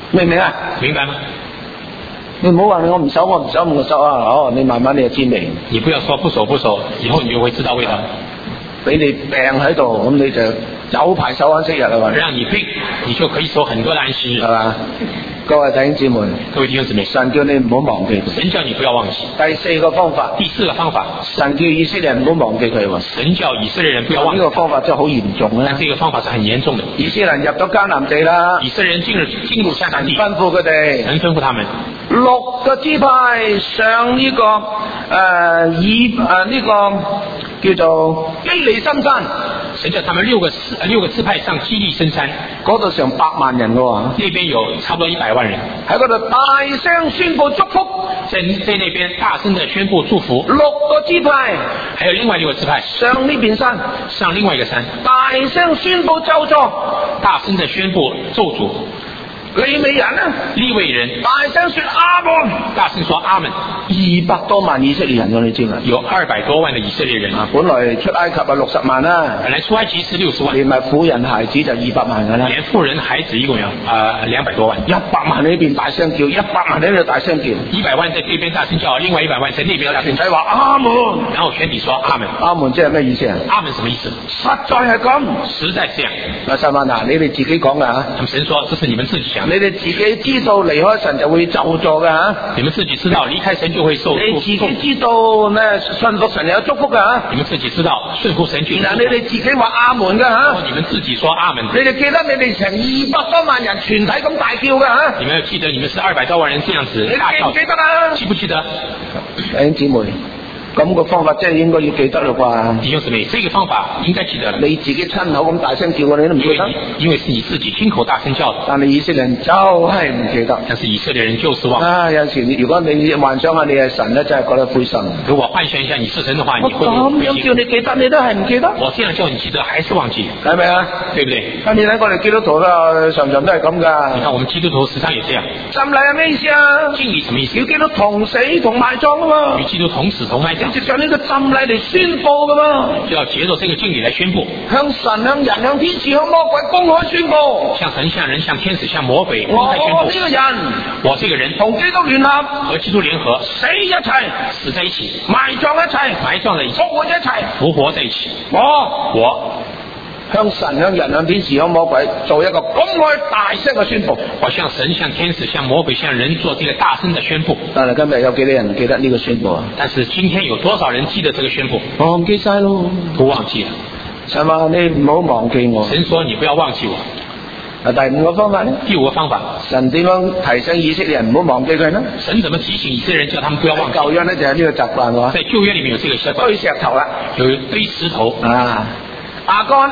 明唔明啊？ 明白嗎？ 你唔好話你我唔守我唔守我守啊！哦，你慢慢你就知味。 你不要說不守不守，以後你就會知道味道。 俾你病喺度，咁你就有排守安息日啦嘛。 讓你病，你就可以守很多的安息日， 係嘛？各位弟兄姊妹， 各位弟兄姊妹， 神叫你唔好忘記佢。 神叫你不要忘記。 第四個方法， 第四個方法， 神叫以色列人唔好忘記佢喎。 神叫以色列人不要忘記。 呢個方法真係好嚴重啦。 但這個方法是很嚴重的。 以色列人入咗迦南地啦， 以色列人進入進入迦南地， 吩咐佢哋， 神吩咐他們六個支派上呢、這個誒、呃、以誒呢、呃這個叫做基利心山。 神叫他們六個六個支派上基利深山， 嗰度成百萬人嘅喎， 那邊有差不多一百萬人， 喺嗰度大聲宣布祝福， 在在那邊大聲的宣布祝福。 六個支派， 還有另外六個支派上呢邊山， 上另外一個山， 大聲宣布咒詛， 大聲的宣布咒詛。 利未人呢？ 利未人大聲說阿門， 大聲說阿門。 二百多萬以色列人，你知嘛？ 有二百多萬的以色列人。 啊，本來出埃及啊六十萬啦， 本來出埃及是六十萬， 連埋婦人孩子就二百萬噶啦， 連婦人孩子一共有啊兩百多萬。 一百萬喺呢邊大聲叫，一百萬喺呢度大聲叫， 一百萬在這邊大聲叫，另外一百萬在那邊大聲叫。 全體話阿門， 然後全體說阿門。 阿門即係咩意思啊？ 阿門什麼意思？ 實在係咁， 實在這樣。 嗱，神話嗱，你哋自己講噶吓。 他們神說，這是你們自己想的。 你哋自己知道離開神就會咒詛噶吓。 你們自己知道離開神就會受祝福。 你自己知道咧信服神有祝福噶吓。 你們自己知道順服神就有祝福。 然後你哋自己話阿門噶吓。 你們自己說阿門。 你哋記得你哋成二百多萬人全體咁大叫噶吓。 你們要記得你們是二百多萬人這樣子大叫。 你記唔記得啊？ 記不記得？ 弟兄姊妹，咁個方法真係應該要記得啦啩？ 弟兄姊妹，這個方法應該記得了。 你自己親口咁大聲叫，你都唔記得。 因為是你自己親口大聲叫的。 但係以色列人就係唔記得。 但是以色列人就是忘。 啊，有時如果你幻想下你係神咧，真係覺得灰心。 如果幻想一下你是神的話，你會咁樣叫你記得，你都係唔記得。 我這樣叫你記得，還是忘記， 係咪啊？ 對不對？ 咁你睇我哋基督徒啦，常常都係咁噶。 你看我們基督徒時常也這樣。 浸禮係咩意思啊？ 敬禮什麼意思？ 與基督同死同埋葬啊嘛。 與基督同死同埋葬。 接上呢個浸禮嚟宣布噶嘛。 就要接受這個敬禮來宣布。 向神、向人、向天使、向魔鬼公開宣布。 向神、向人、向天使、向魔鬼公開宣布。 我呢個人， 我這個人同基督聯合， 和基督聯合， 死一齊， 死在一起， 埋葬一齊， 埋葬在一起， 復活一齊， 復活在一起。 我我向神、向人、向天使、向魔鬼做一個公開大聲嘅宣布。 我向神、向天使、向魔鬼、向人做這個大聲的宣布。 但係今日有幾多人記得呢個宣布啊？ 但是今天有多少人記得這個宣布？ 忘記晒咯， 都忘記了。 神話你唔好忘記我。 神說你不要忘記我。 啊，第五個方法咧？ 第五個方法， 神點樣提醒以色列人唔好忘記佢呢？ 神怎麼提醒以色列人叫他們不要忘記？ 舊約咧就係呢個習慣喎。 在舊約裏面有這個習慣。 堆石頭啦， 有堆石頭啊，亞干，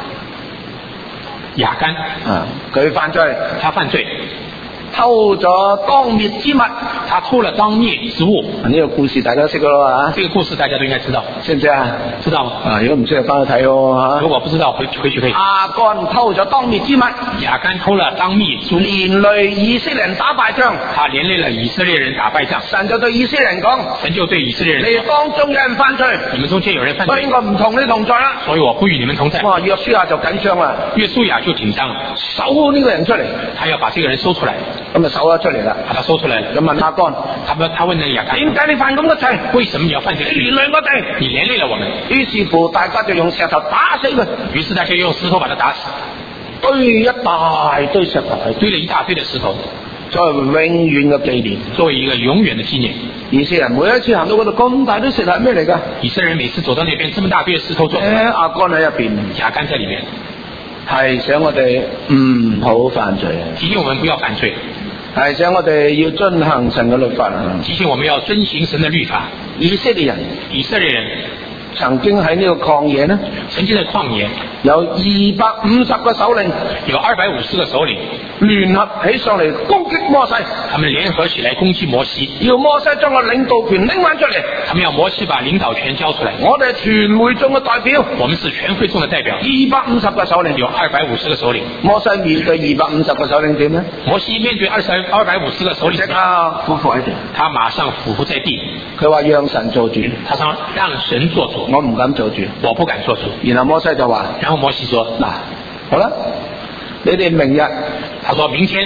亞干啊，佢犯罪， 他犯罪。 偷咗當滅之物， 他偷了當滅之物。 呢、這個故事大家都識噶啦嘛？ 這個故事大家都應該知道， 識唔識啊？ 知道嗎？ 啊，如果唔識就翻去睇咯吓。 如果不知道，回回去可以。 亞干偷咗當滅之物， 亞干偷了當滅之物， 連累以色列人打敗仗。 他連累了以色列人打敗仗。 神就對以色列人講： 神就對以色列人， 你當中有人犯罪， 你們中間有人犯罪， 所以我唔同你同在啦。 所以我不與你們同在。 哇，約書亞就緊張啦， 約書亞就緊張了， 搜呢個人出嚟， 他要把這個人搜出來， 咁就搜咗出嚟啦。 把他搜出來了， 就問亞干， 他不，他問那個亞干， 點解你犯咁嘅罪？ 為什麼你要犯這個罪？ 你連累我哋， 你連累了我們。 於是乎，大家就用石頭打死佢。 於是大家用石頭把他打死， 堆一大堆石頭， 堆了一大堆的石頭， 作為永遠嘅紀念， 作為一個永遠的紀念。 以色列人每一次行到嗰度咁大堆石頭係咩嚟噶？ 以色列人每次走到那邊，這麼大堆的石頭做， 誒，亞干喺入邊， 亞干在裏面， 提醒我哋唔好犯罪， 提醒我們不要犯罪， 提醒我哋要遵行神嘅律法， 提醒我們要遵行神的律法。 以色列人， 以色列人曾經喺呢個曠野呢， 曾經在曠野有二百五十個首領， 有二百五十個首領聯合起上嚟攻擊摩西， 他們聯合起來攻擊摩西， 要摩西將個領導權拎翻出嚟， 他們要摩西把領導權交出來。 我哋係全會眾嘅代表， 我們是全會眾的代表， 二百五十個首領， 有二百五十個首領。 摩西面對二百五十個首領點呢？ 摩西面對二十二百五十個首領， 即刻俯伏喺地， 他馬上俯伏在地， 佢話讓神做主， 他說讓神做主， 我唔敢做主， 我不敢做主。 然後摩西就話， 然後摩西說：嗱， 好啦，你哋明日， 他說明天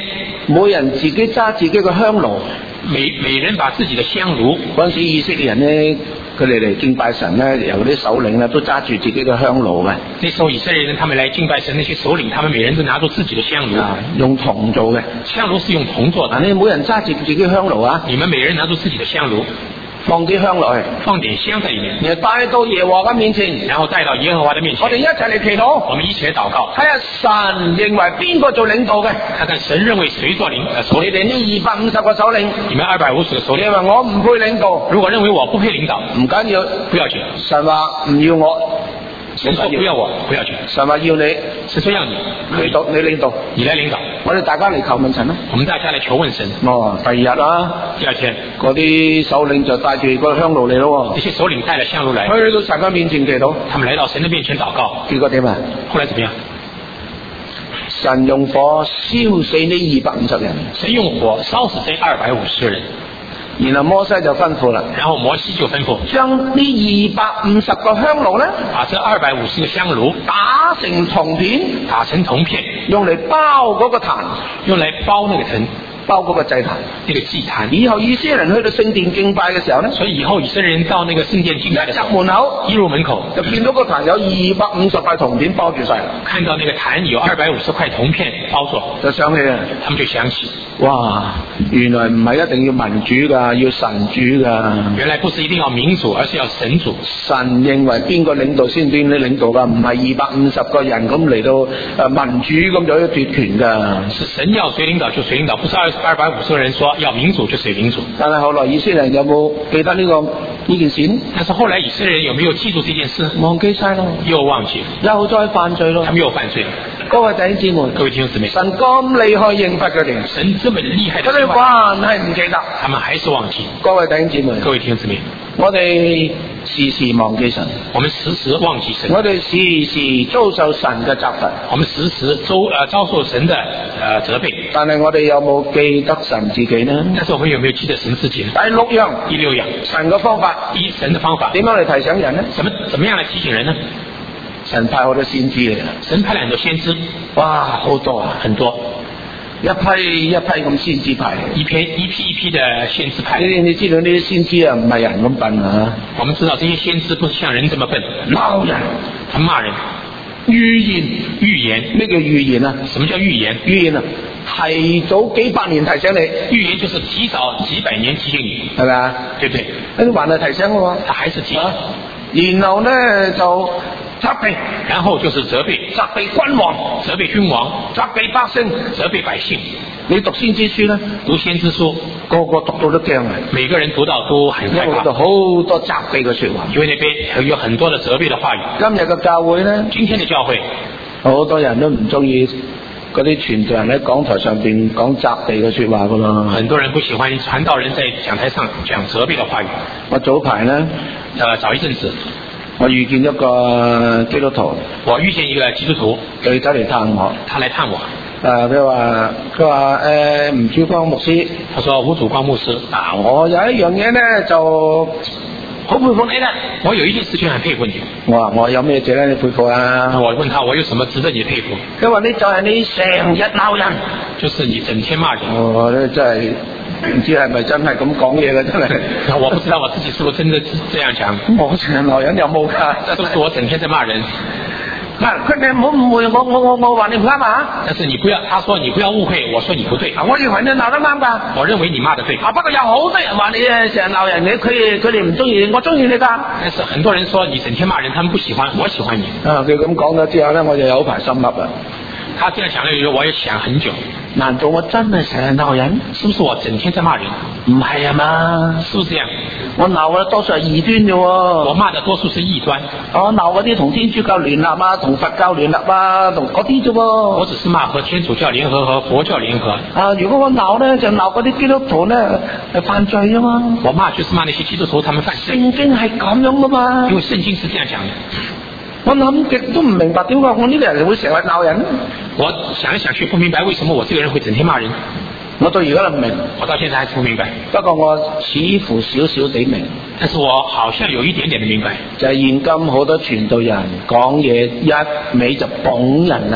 每人自己揸自己嘅香爐， 每每人把自己的香爐。 嗰陣時以色列人咧，佢哋嚟敬拜神咧，由嗰啲首領咧都揸住自己嘅香爐嘅。 那時候以色列人他們來敬拜神，那些首領他們每人都拿住自己的香爐， 啊，用銅做嘅， 香爐是用銅做的。 你每人揸住自己香爐啊， 你們每人拿住自己的香爐， 放啲香落去， 放點香在裏面， 然後帶到耶和華嘅面前， 然後帶到耶和華的面前。 我哋一齊嚟祈禱， 我們一起來禱告， 睇下神認為邊個做領導嘅。 看看神認為誰做領呃首領。 你哋呢二百五十個首領， 你們二百五十個首領， 你話我唔配領導， 如果認為我不配領導， 唔緊要， 不要緊。 神話唔要我， 神說不要我，不要緊。 神話要你， 神說要你， 你導你領導， 你來領導。 我哋大家嚟求問神啦。 我們大家來求問神。 哦，第二日啦， 第二天， 嗰啲首領就帶住個香爐嚟咯。 這些首領帶了香爐來， 去到神嘅面前祈禱， 他們來到神的面前禱告。 結果點啊？ 後來怎麼樣？ 神用火燒死呢二百五十人， 神用火燒死這二百五十人。 然後摩西就吩咐啦， 然後摩西就吩咐將呢二百五十個香爐咧， 把這二百五十個香爐打成銅片， 打成銅片， 用嚟包嗰個壇， 用來包那個壇， 包嗰個祭壇。 那個祭壇。 以後以色列人去到聖殿敬拜嘅時候咧， 所以以後以色列人到那個聖殿敬拜的時候， 一入門口一入門口就見到個壇有二百五十塊銅片包住晒， 看到那個壇有二百五十塊銅片包住， 就想起啊， 他們就想起， 哇，原來唔係一定要民主噶，要神主噶。 原來不是一定要民主，而是要神主。 神認為邊個領導先邊啲領導噶，唔係二百五十個人咁嚟到誒民主咁就可以奪權噶。 是神要誰領導就誰領導，不是二二百五十個人說要民主就誰民主。 但係後來以色列人有冇記得呢、這個呢件事呢？ 但是後來以色列人有沒有記住這件事？ 忘記晒咯， 又忘記， 又再犯罪咯。 他們又犯罪了。 各位弟兄姊妹， 各位弟兄姊妹， 神咁厲害刑罰佢哋， 神這麼厲害的佢哋還係唔記得， 他們還是忘記。 各位弟兄姊妹， 各位弟兄姊妹， 我哋時時忘記神， 我們時時忘記神， 我哋時時遭受神嘅責罰， 我們時時遭呃遭受神的呃責備。 但係我哋有冇記得神自己呢？ 但是我們有沒有記得神自己呢？ 第六樣， 第六樣， 神嘅方法， 一神的方法， 點樣嚟提醒人呢？ 怎麼怎麼樣來提醒人呢？ 神派好多先知嚟， 神派了很多先知， 哇，好多啊， 很多， 一批一批咁先知派， 一批一批一批的先知派。 你你知道呢啲先知啊，唔係人咁笨啊！ 我們知道這些先知不是像人這麼笨， 鬧人， 他罵人， 預言， 預言。 咩叫預言啊？ 什麼叫預言？ 預言啊，提早幾百年提醒你， 預言就是提早幾百年提醒你， 係咪啊？ 對不對？ 跟住還係提醒我喎， 他還是提醒， 啊，然後咧就責備， 然後就是責備， 責備君王， 責備君王， 責備百姓， 責備百姓。 你讀先知書咧， 讀先知書， 個個讀到都驚啊！ 每個人讀到都很害怕， 因為嗰度好多責備嘅說話。 因為那邊有很多的責備的話語。 今日嘅教會咧， 今天的教會， 好多人都唔中意嗰啲傳道人喺講台上邊講責備嘅說話噶咯。 很多人不喜歡傳道人在講台上講責備的話語。 我早排咧， 呃，早一陣子， 我遇見一個基督徒， 我遇見一個基督徒， 佢走嚟探我。 他來探我。 誒，佢話佢話誒，吳主光牧師， 他說吳主光牧師， 嗱，我有一樣嘢咧就好佩服你啦。 我有一件事情很佩服你。 我話我有咩值得你佩服啊？ 我問他我有什麼值得你佩服？ 佢話你就係你成日鬧人， 就是你整天罵人。 我咧真係唔知係咪真係咁講嘢嘅，真係。 我不知道我自己是不是真的是這樣講。 我成日鬧人有冇㗎？ 是不是我整天在罵人？ 嗱，佢哋唔好誤會我，我我我話你唔啱啊！ 但是你不要，他說你不要誤會，我說你不對。 我認為你鬧得啱㗎。 我認為你罵得對。 啊，不過有好多人話你誒成日鬧人嘅，佢哋佢哋唔中意你，我中意你㗎。 但是很多人說你整天罵人，他們不喜歡，我喜歡你。 啊，佢咁講咗之後咧，我就有排心噏啦。 他這樣講了以後，我也想很久。 難道我真係成日鬧人？ 是不是我整天在罵人？ 唔係啊嘛， 是不是這樣？ 我鬧嘅多數係異端嘅喎。 我罵的多數是異端。 我鬧嗰啲同天主教聯立啊，同佛教聯立啊，同嗰啲啫喎。 我只是罵和天主教聯合和佛教聯合。 啊，如果我鬧咧，就鬧嗰啲基督徒咧係犯罪啊嘛。 我罵就是罵那些基督徒，他們犯罪。 聖經係咁樣噶嘛。 因為聖經是這樣講的。 我諗極都唔明白點解我呢個人會成日鬧人。 我想來想去不明白為什麼我這個人會整天罵人。 我到而家都唔明， 我到現在還是不明白。 不過我似乎少少地明， 但是我好像有一點點的明白。 就係現今好多傳道人講嘢一味就捧人啦， 就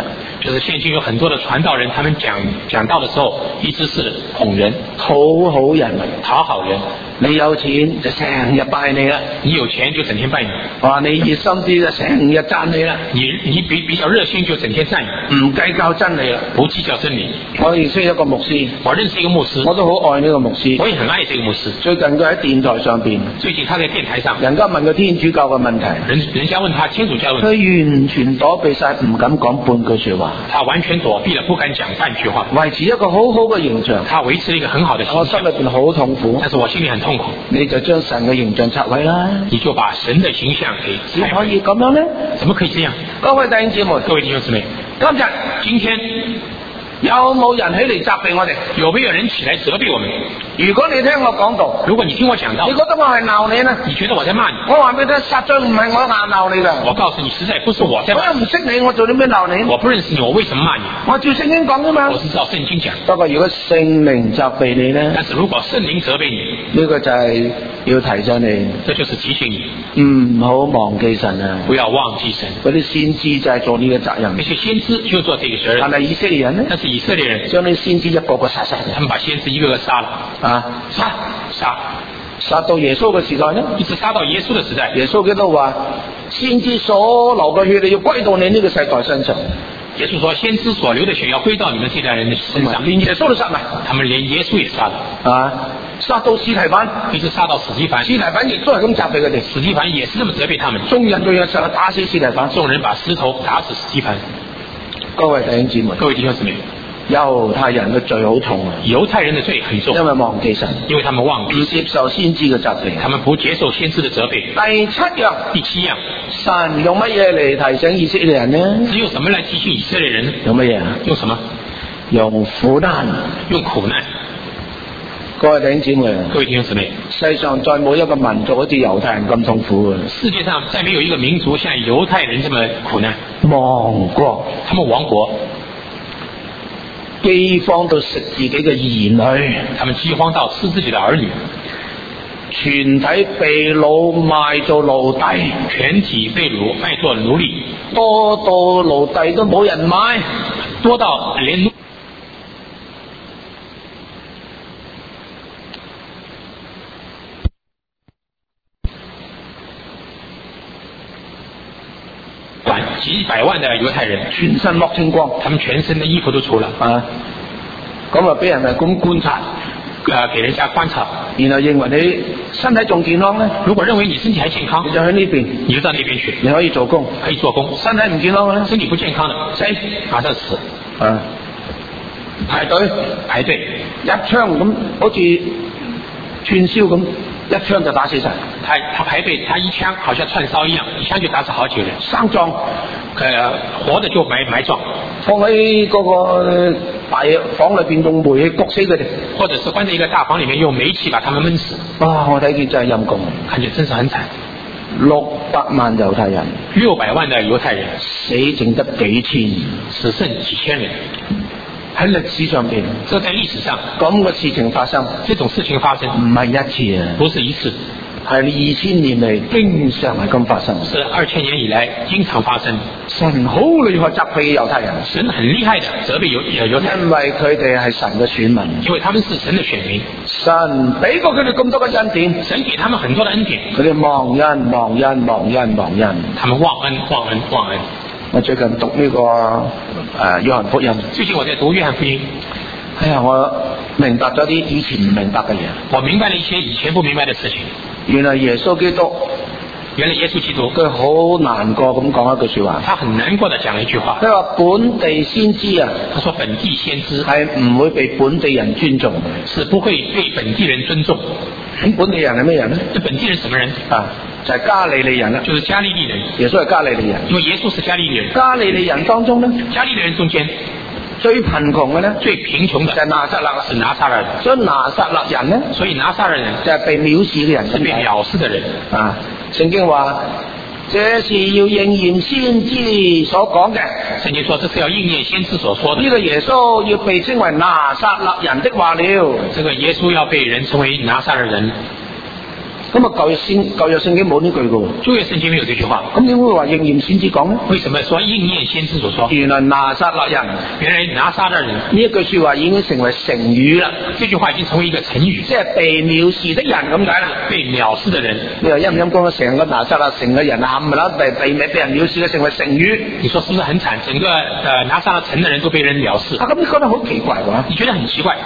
就是现今有很多的传道人，他们讲讲道的时候，一直是哄人、 討好人， 討好人。 你有錢就成日拜你啦， 你有錢就整天拜你， 哇！你熱心啲就成日讚你啦， 你你比比較熱心就整天讚你， 唔計較真理啦， 不計較真理。 我認識一個牧師， 我認識一個牧師， 我都好愛呢個牧師， 我也很愛這個牧師。 最近佢喺電台上邊， 最近他在電台上， 人家問佢天主教嘅問題， 人人家問他天主教問題， 佢完全躲避晒，唔敢講半句說話， 他完全躲避了，不敢講半句話， 維持一個好好嘅形象， 他維持了一個很好的形象。 我心裏邊好痛苦， 但是我心裏很痛苦。 你就將神嘅形象拆毀啦， 你就把神的形象給只可以咁樣呢？ 怎麼可以這樣？ 各位弟兄姊妹， 各位弟兄姊妹， 今日今天有冇人起嚟責備我哋？ 有沒有人起來責備我們？ 如果你聽我講道， 如果你聽我講道， 你覺得我係鬧你呢？ 你覺得我在罵你？ 我話俾你聽，實在唔係我鬧鬧你㗎。 我告訴你，實在不是我在罵我又唔識你，我做啲咩鬧你？ 我不認識你，我為什麼罵你？ 我照聖經講㗎嘛。 我是照聖經講。 不過如果聖靈責備你呢？ 但是如果聖靈責備你， 呢個就係要提醒你， 這就是提醒你， 唔好忘記神啊！ 不要忘記神。 嗰啲先知就係做呢個責任， 那些先知就做這個責任。 但係以色列人呢？ 但是以色列人將啲先知一個個殺晒， 他們把先知一個個殺了啊！ 殺殺殺到耶穌嘅時代呢？ 一直殺到耶穌嘅時代。 耶穌基督話：先知所流嘅血，你要歸到你呢個世代身上。 耶穌說：先知所流的血要歸到你們這代人的身上。 連耶穌都殺埋， 他們連耶穌也殺了啊！殺到司提反， 一直殺到司提反。 司提反亦都係咁責備佢哋， 司提反也是這麼責備他們。 眾人就用石頭打死司提反， 眾人把石頭打死司提反。 各位弟兄姊妹， 各位弟兄姊妹， 猶太人嘅罪好重啊！ 猶太人的罪很重， 因為忘記神， 因為他們忘記唔接受先知嘅責備， 他們不接受先知的責備。 第七樣， 第七樣， 神用乜嘢嚟提醒以色列人呢？ 只有什麼來提醒以色列人？ 用乜嘢啊？ 用什麼？ 用苦難， 用苦難。 各位弟兄姊妹， 各位弟兄姊妹， 世上再冇一個民族好似猶太人咁痛苦嘅。 世界上再沒有一個民族像猶太人這麼苦難。 亡國， 他們亡國， 饑荒到食自己嘅兒女， 他們饑荒到吃自己的兒女， 全體被擄賣做奴隸， 全體被擄賣做奴隸， 多到奴隸都冇人買， 多到連奴幾百萬的猶太人全身剝清光， 他們全身的衣服都除了啊！咁啊，俾人係咁觀察， 呃，給人家觀察， 然後認為你身體仲健康咧， 如果認為你身體還健康， 你就喺呢邊， 你就到那邊去， 你可以做工， 可以做工。 身體唔健康咧， 身體不健康的， 死， 馬上死， 啊！排隊排隊， 一槍咁，好似串燒咁。一槍就打死晒， 他他排隊，他一槍好像串燒一樣，一槍就打死好幾個人。 生撞， 呃，活的就埋埋葬， 放喺嗰個大房裏邊用煤氣焗死佢哋， 或者是關在一個大房裡面用煤氣把他們悶死。 哇！我睇見真係陰公， 看見真是很慘。 六百萬猶太人， 六百萬的猶太人死剩得幾千， 只剩幾千人。 喺歷史上邊， 這在歷史上咁嘅事情發生， 這種事情發生唔係一次啊， 不是一次， 係二千年嚟經常係咁發生， 是二千年以來經常發生。 神好厲害責備猶太人， 神很厲害的責備猶猶太人， 因為佢哋係神嘅選民， 因為他們是神的選民， 神俾過佢哋咁多嘅恩典， 神給他們很多的恩典， 佢哋忘恩忘恩忘恩忘恩， 他們忘恩忘恩忘恩。 我最近讀呢、這個誒、呃、約翰福音， 最近我在讀約翰福音， 哎呀，我明白咗啲以前唔明白嘅嘢， 我明白了一些以前不明白的事情。 原來耶穌基督， 原來耶穌基督佢好難過咁講一句說話， 他很難過的講了一句話， 佢話本地先知啊， 他說本地先知係唔會被本地人尊重， 是不會被本地人尊重。 咁本地人係咩人呢？ 這本地人什麼人啊？就係加利利人啦， 就是加利利人。 耶穌係加利利人， 因為耶穌是加利利人。 加利利人當中呢， 加利利人中間最貧窮嘅呢， 最貧窮的就係拿撒勒啦， 是拿撒勒人。 所以拿撒勒人呢， 所以拿撒勒人就係被藐視嘅人， 是被藐視的人。 啊，聖經話這是要應驗先知所講嘅。 聖經說這是要應驗先知所說的。 呢個耶穌要被稱為拿撒勒人的話了。 這個耶穌要被人稱為拿撒勒人。 咁啊舊約聖舊約聖經冇呢句嘅， 舊約聖經沒有這句話。 咁點會話應驗先知講咧？ 為什麼說應驗先知所說？ 原來拿撒勒人， 原來拿撒勒人呢一句說話已經成為成語啦。 這句話已經成為一個成語， 即係被藐視的人咁解啦。 被藐視的人， 你話陰唔陰公啊？成個拿撒勒城嘅人冚唪唥被被被人藐視嘅，成為成語。 你說是不是很慘？整個呃拿撒勒城的人都被人藐視。 啊，咁你覺得好奇怪喎？ 你覺得很奇怪？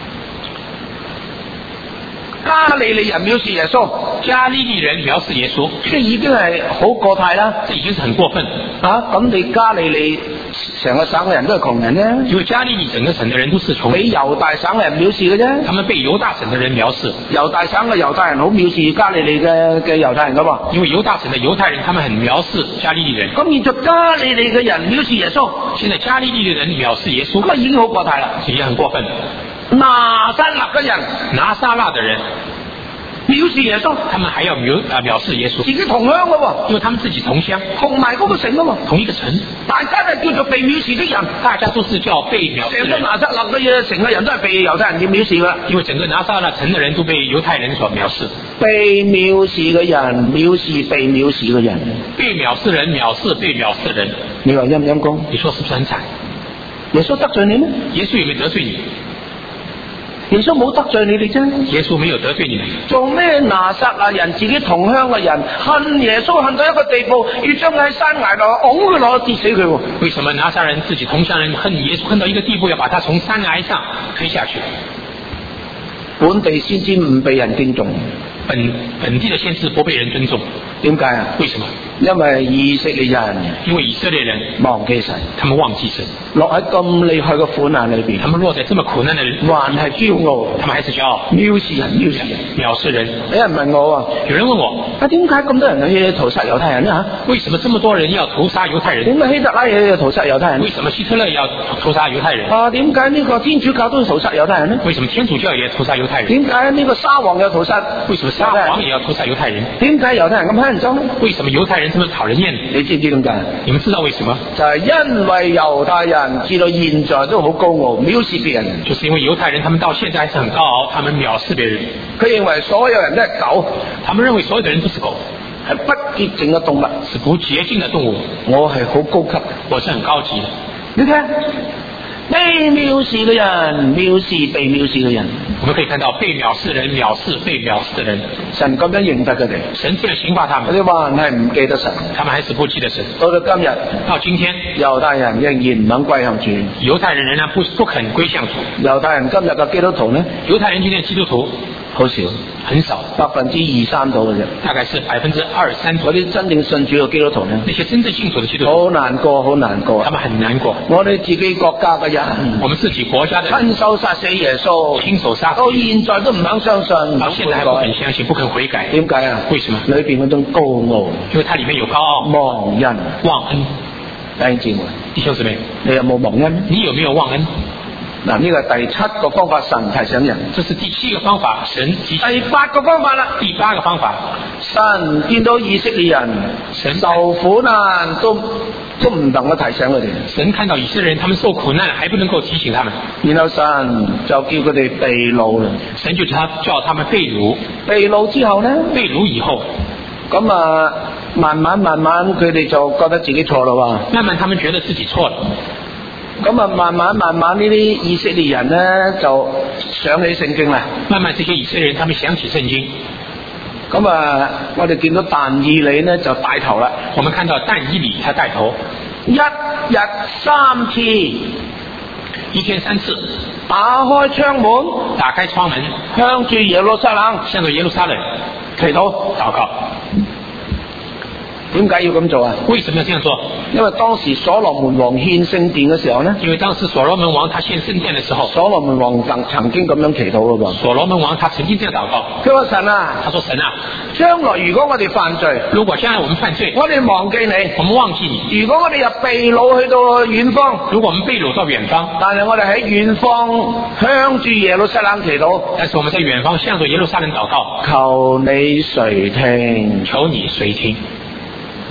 加利利人藐視耶穌， 加利利人藐視耶穌， 即係已經係好過態啦。 這已經是很過分。 啊，咁你加利利成個省嘅人都係窮人啫。 因為加利利整個省嘅人都是窮人， 俾猶大省嘅人藐視嘅啫。 他們被猶大省嘅人藐視。 猶大省嘅猶太人好藐視加利利嘅嘅猶太人噶噃。 因為猶大省嘅猶太人，他們很藐視加利利人。 咁現在加利利嘅人藐視耶穌， 現在加利利嘅人藐視耶穌， 咁啊已經好過態啦， 已經很過分。 拿撒勒嘅人， 拿撒勒嘅人藐視耶穌， 他們還要藐啊藐視耶穌， 自己同鄉噶喎， 因為他們自己同鄉， 同埋嗰個城噶喎， 同一個城， 大家都叫做被藐視的人， 大家都是叫被藐視的人。 成個拿撒勒嘅嘢，成個人都係被猶太人嘅藐視噶啦， 因為整個拿撒勒城嘅人都被猶太人所藐視。 被藐視嘅人藐視被藐視嘅人， 被藐視人藐視被藐視人。 你話陰唔陰公？ 你說是不是很慘？ 耶穌得罪你咩？ 耶穌有沒有得罪你？ 耶穌冇得罪你哋啫。 耶穌沒有得罪你們。 做咩拿撒勒人自己同鄉嘅人恨耶穌恨到一個地步，要將佢喺山崖度拱佢落去跌死佢？ 為什麼拿撒勒人自己同鄉人恨耶穌恨到一個地步，要把他從山崖上推下去？ 本地先知唔被人敬重， 本本地的先知不被人尊重。 點解啊？ 為什麼？ 因為以色列人， 因為以色列人忘記神， 他們忘記神， 落喺咁厲害嘅苦難裏邊， 他們落在這麼苦難的人， 還係驕傲， 他們還是驕傲， 藐視人，藐視人， 藐視人。 有人問我啊， 有人問我， 啊點解咁多人去屠殺猶太人啊？ 為什麼這麼多人要屠殺猶太人？ 點解希特拉也要屠殺猶太人？ 為什麼希特勒要屠殺猶太人？ 啊點解呢個天主教都要屠殺猶太人呢？ 為什麼天主教也屠殺猶太人？ 點解呢個沙皇又屠殺？ 為什麼沙皇也要屠殺猶太人？ 點解猶太人咁乞人憎呢？ 為什麼猶太人這麼討人厭？ 你知唔知點解？ 你們知道為什麼？ 就係因為猶太人至到現在都好高傲，藐視別人。 就是因為猶太人，他們到現在還是很高傲，他們藐視別人。 佢認為所有人都係狗， 他們認為所有的人都是狗， 係不潔淨嘅動物， 是不潔淨的動物。 我係好高級， 我是很高級的。 你睇，被藐視嘅人藐視被藐視嘅人。 我們可以看到被藐視人藐視被藐視的人， 神咁樣認得佢哋， 神這樣刑罰他們， 佢哋還係唔記得神， 他們還是不記得神。 到到今日， 到今天， 猶太人仍然唔肯歸向主， 猶太人仍然不不肯歸向主。 猶太人今日嘅基督徒呢？ 猶太人今天的基督徒好少， 很少， 百分之二三到嘅啫， 大概是百分之二三。 嗰啲真正信主嘅基督徒呢？ 那些真正信主的基督徒， 好難過，好難過， 他們很難過。 我哋自己國家嘅人， 我們自己國家的人親手殺死耶穌， 親手殺死， 到現在都唔肯相信， 到現在還不肯相信，不肯悔改。 點解啊？ 為什麼？ 裏邊嗰種高傲， 因為它裏面有高傲、 忘恩、 忘恩。 弟兄姊妹， 弟兄姊妹， 你有冇忘恩？ 你有沒有忘恩？ 嗱，呢個係第七個方法，神提醒人。 這是第七個方法，神提醒。 第八個方法啦， 第八個方法， 神見到以色列人神受苦難，都都唔能夠提醒佢哋。 神看到以色列人，他們受苦難，還不能夠提醒他們。 然後神就叫佢哋被擄啦。 神就叫他叫他們被擄。 被擄之後呢？ 被擄以後， 咁啊，慢慢慢慢，佢哋就覺得自己錯啦喎。 慢慢他們覺得自己錯了。 咁啊，慢慢慢慢呢啲以色列人呢，就想起聖經啦。 慢慢這些以色列人，他們想起聖經。 咁啊，我哋見到但以理呢，就帶頭啦。 我們看到但以理他帶頭， 一日三次， 一天三次， 打開窗門， 打開窗門， 向住耶路撒冷， 向着耶路撒冷祈禱禱告。 點解要咁做啊？ 為什麼要這樣做？ 因為當時所羅門王獻聖殿嘅時候呢， 因為當時所羅門王他獻聖殿嘅時候， 所羅門王曾曾經咁樣祈禱嘅噃。 所羅門王他曾經這樣禱告， 佢話神啊， 他說神啊， 將來如果我哋犯罪， 如果將來我們犯罪， 我哋忘記你， 我們忘記你。 如果我哋入被擄去到遠方， 如果我們被擄到遠方， 但係我哋喺遠方向住耶路撒冷祈禱， 但是我們在遠方向着耶路撒冷禱告， 求你垂聽， 求你垂聽。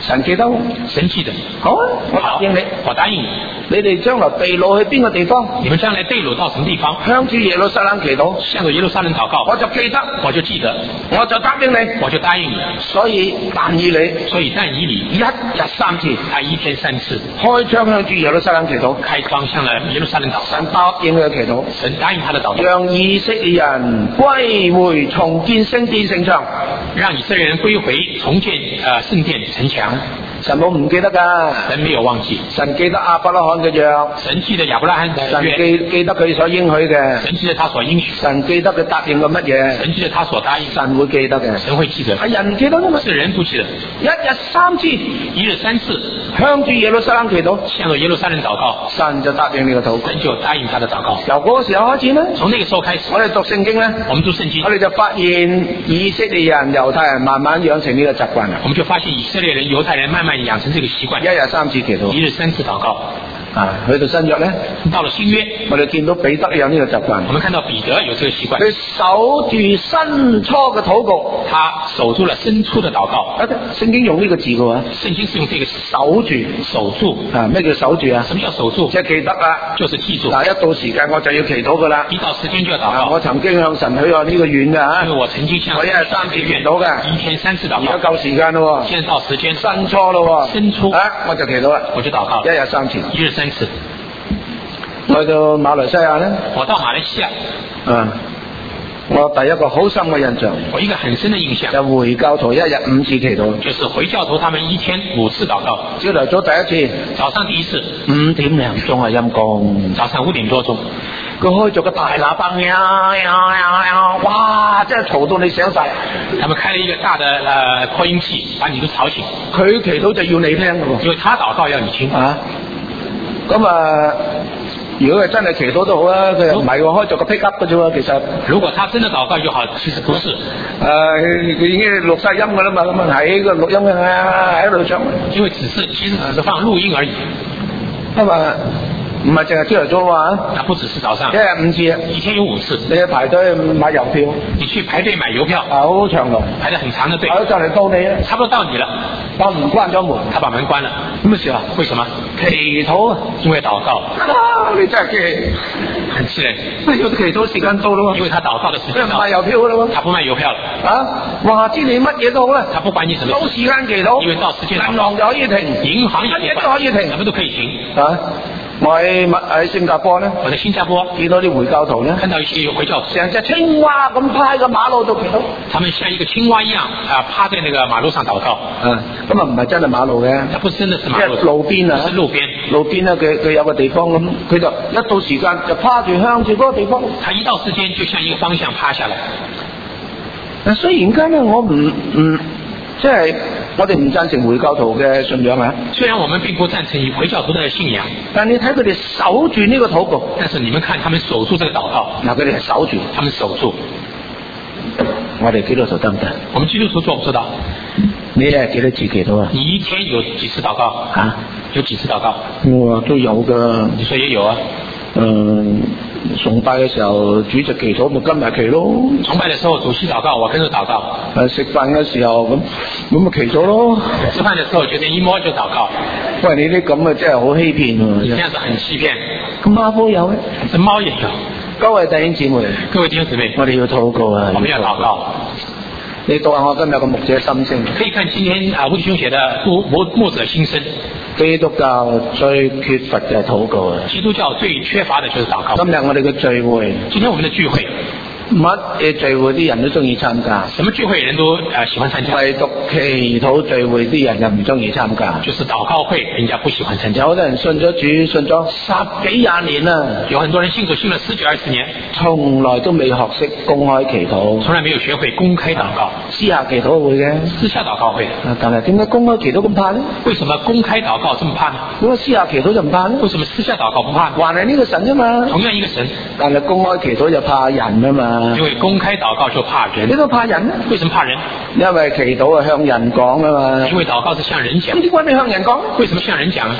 神記得， 神記得。 好啊，我答應你， 我答應你。 你哋將來被擄去邊個地方？ 你們將來被擄到什麼地方？ 向住耶路撒冷祈禱， 向着耶路撒冷禱告。 我就記得， 我就記得， 我就答應你， 我就答應你。 所以但以理， 所以但以理一日三次， 他一天三次開窗向住耶路撒冷祈禱， 開窗向了耶路撒冷禱告。 神答應佢嘅祈禱， 神答應他的禱告， 讓以色列人歸回重建聖殿城牆， 讓以色列人歸回重建呃聖殿城牆。 神冇唔記得噶， 神沒有忘記， 神記得亞伯拉罕嘅約， 神記得亞伯拉罕的神約， 記記得佢所應許嘅， 神記得他所應許， 神記得佢答應過乜嘢， 神記得他所答應， 神會記得嘅， 神會記得， 係人記得啫嘛， 是人不記得。 一日三次， 一日三次向住耶路撒冷祈禱， 向着耶路撒冷禱告， 神就答應你個禱告。 神就答應他的禱告。 由嗰個時候開始呢， 從那個時候開始， 我哋讀聖經呢， 我們讀聖經我，哋就發現以色列人、猶太人慢慢養成呢個習慣啦。 我們就發現以色列人、猶太人慢慢養成這個習慣， 一日三次祈禱， 一日三次禱告。 啊，去到新約呢， 到了新約， 我哋見到彼得有呢個習慣， 我們看到彼得有這個習慣， 佢守住申初嘅禱告， 他守住了申初的禱告。 啊，聖經用呢個字嘅喎， 聖經是用這個守住， 守住。 啊，咩叫守住啊？ 什麼叫守住？ 即係記得啦， 就是記住。 嗱，一到時間我就要祈禱噶啦。 一到時間就要禱啊， 告。 我曾經向神許過呢個願嘅嚇， 因為我曾經向我一日三次祈禱嘅， 一天三次禱而家告。 夠時間咯喎， 現在到時間， 申初咯喎， 申初啊，我就祈禱啦， 我就禱告一，日三次。 一日三次。 去到馬來西亞咧， 我到馬來西亞， 啊，我第一個好深嘅印象我一個很深的印象， 就回教徒一日五次祈禱， 就是回教徒他們一天五次禱告。 朝頭早第一次早上第一次， 五點零鐘啊，陰公， 早上五點多鐘， 佢開咗個大喇叭呀呀呀呀，哇！真係嘈到你醒晒。 他們開了一個大的呃擴音器，把你都吵醒。 佢祈禱就要你聽嘅喎。 因為他禱告要你聽。 啊，咁啊，如果係真係祈禱都好啦，佢又唔係喎，開咗個 pick up 嘅啫喎，其實。 如果他真的禱告就好，其實不是。 誒、呃，佢已經錄晒音㗎啦嘛，咁啊喺個錄音嘅喺度唱。 因為只是其實只是放錄音而已。 咁啊，唔係淨係朝頭早啊， 它不只是早上一，日五次啊， 一天有五次。 你去排隊買郵票， 你去排隊買郵票， 啊好長龍， 排得很長的隊， 排到就嚟到你啦， 差不多到你了， 把門關咗門， 他把門關了。 咁嘅時候， 為什麼？ 祈禱啊， 因為禱告。 啊你真係激很氣人， 氣，要祈禱時間到咯喎， 因為他禱告的時間到佢唔賣，郵票㗎啦他不賣郵票了， 喎，啊話知你乜嘢都好啦， 他不管你什麼到時間祈禱， 因為到時間銀行就可以停， 銀行也乜嘢都可以停什麼都可以停。 啊！我喺喺新加坡咧， 我在新加坡見到啲回教徒咧， 看到一些回教徒， 成隻青蛙咁趴喺個馬路度祈禱。 他們像一個青蛙一樣啊，趴在那個馬路上禱告。 啊，咁啊唔係真係馬路嘅， 它不是真的是即馬路， 係路邊啊， 是路邊。 路邊咧，佢佢有個地方咁，佢就一到時間就趴住向住嗰個地方。 他一到時間就向一個方向趴下來。 嗱，雖然間咧，我唔唔即係我哋唔贊成回教徒嘅信仰啊， 雖然我們並不贊成回教徒的信仰， 但你睇佢哋守住呢個禱告， 但是你們看他們守住這個禱告， 嗱佢哋係守住， 他們守住。 我哋基督徒得唔得？ 我們基督徒做不做到？ 你係幾多次祈禱啊？ 你一天有幾次禱告？ 嚇， 有幾次禱告？ 我都有噶。 你說也有啊。 嗯，崇拜嘅時候主席祈禱咪跟埋祈咯。 崇拜的時候主席禱告，我跟着禱告。 誒食飯嘅時候咁咁咪祈禱咯。 吃飯的時候覺得一摸就禱告。 喂，你啲咁嘅真係好欺騙喎！ 你這樣子很欺騙。 咁貓都有咧， 這貓也有。 各位弟兄姊妹， 各位弟兄姊妹， 我哋要禱告啊！ 我們要禱告。 你讀下我今日嘅牧者心聲。 可以看今天啊，吳弟兄寫的牧牧牧者心聲。 基督教最缺乏嘅禱告啊！ 基督教最缺乏的就是禱告。 今日我哋嘅聚會， 今天我們的聚會， 乜嘢聚會啲人都中意參加， 什麼聚會人都呃喜歡參加， 唯獨祈禱聚會啲人就唔中意參加。 就是禱告會，人家不喜歡參加。 有好多人信咗主，信咗十幾廿年啦， 有很多人信主信了十幾二十年， 從來都未學識公開祈禱， 從來沒有學會公開禱告， 私下祈禱會嘅， 私下禱告會。 但係點解公開祈禱咁怕呢？ 為什麼公開禱告這麼怕呢？ 點解私下祈禱就唔怕呢？ 為什麼私下禱告不怕呢？ 還係呢個神啫嘛， 同樣一個神， 但係公開祈禱就怕人啊嘛。 因為公開禱告就怕人。 你都怕人呢？ 為什麼怕人？ 因為祈禱係向人講啊嘛。 因為禱告是向人講。 咁點解你向人講？ 為什麼向人講？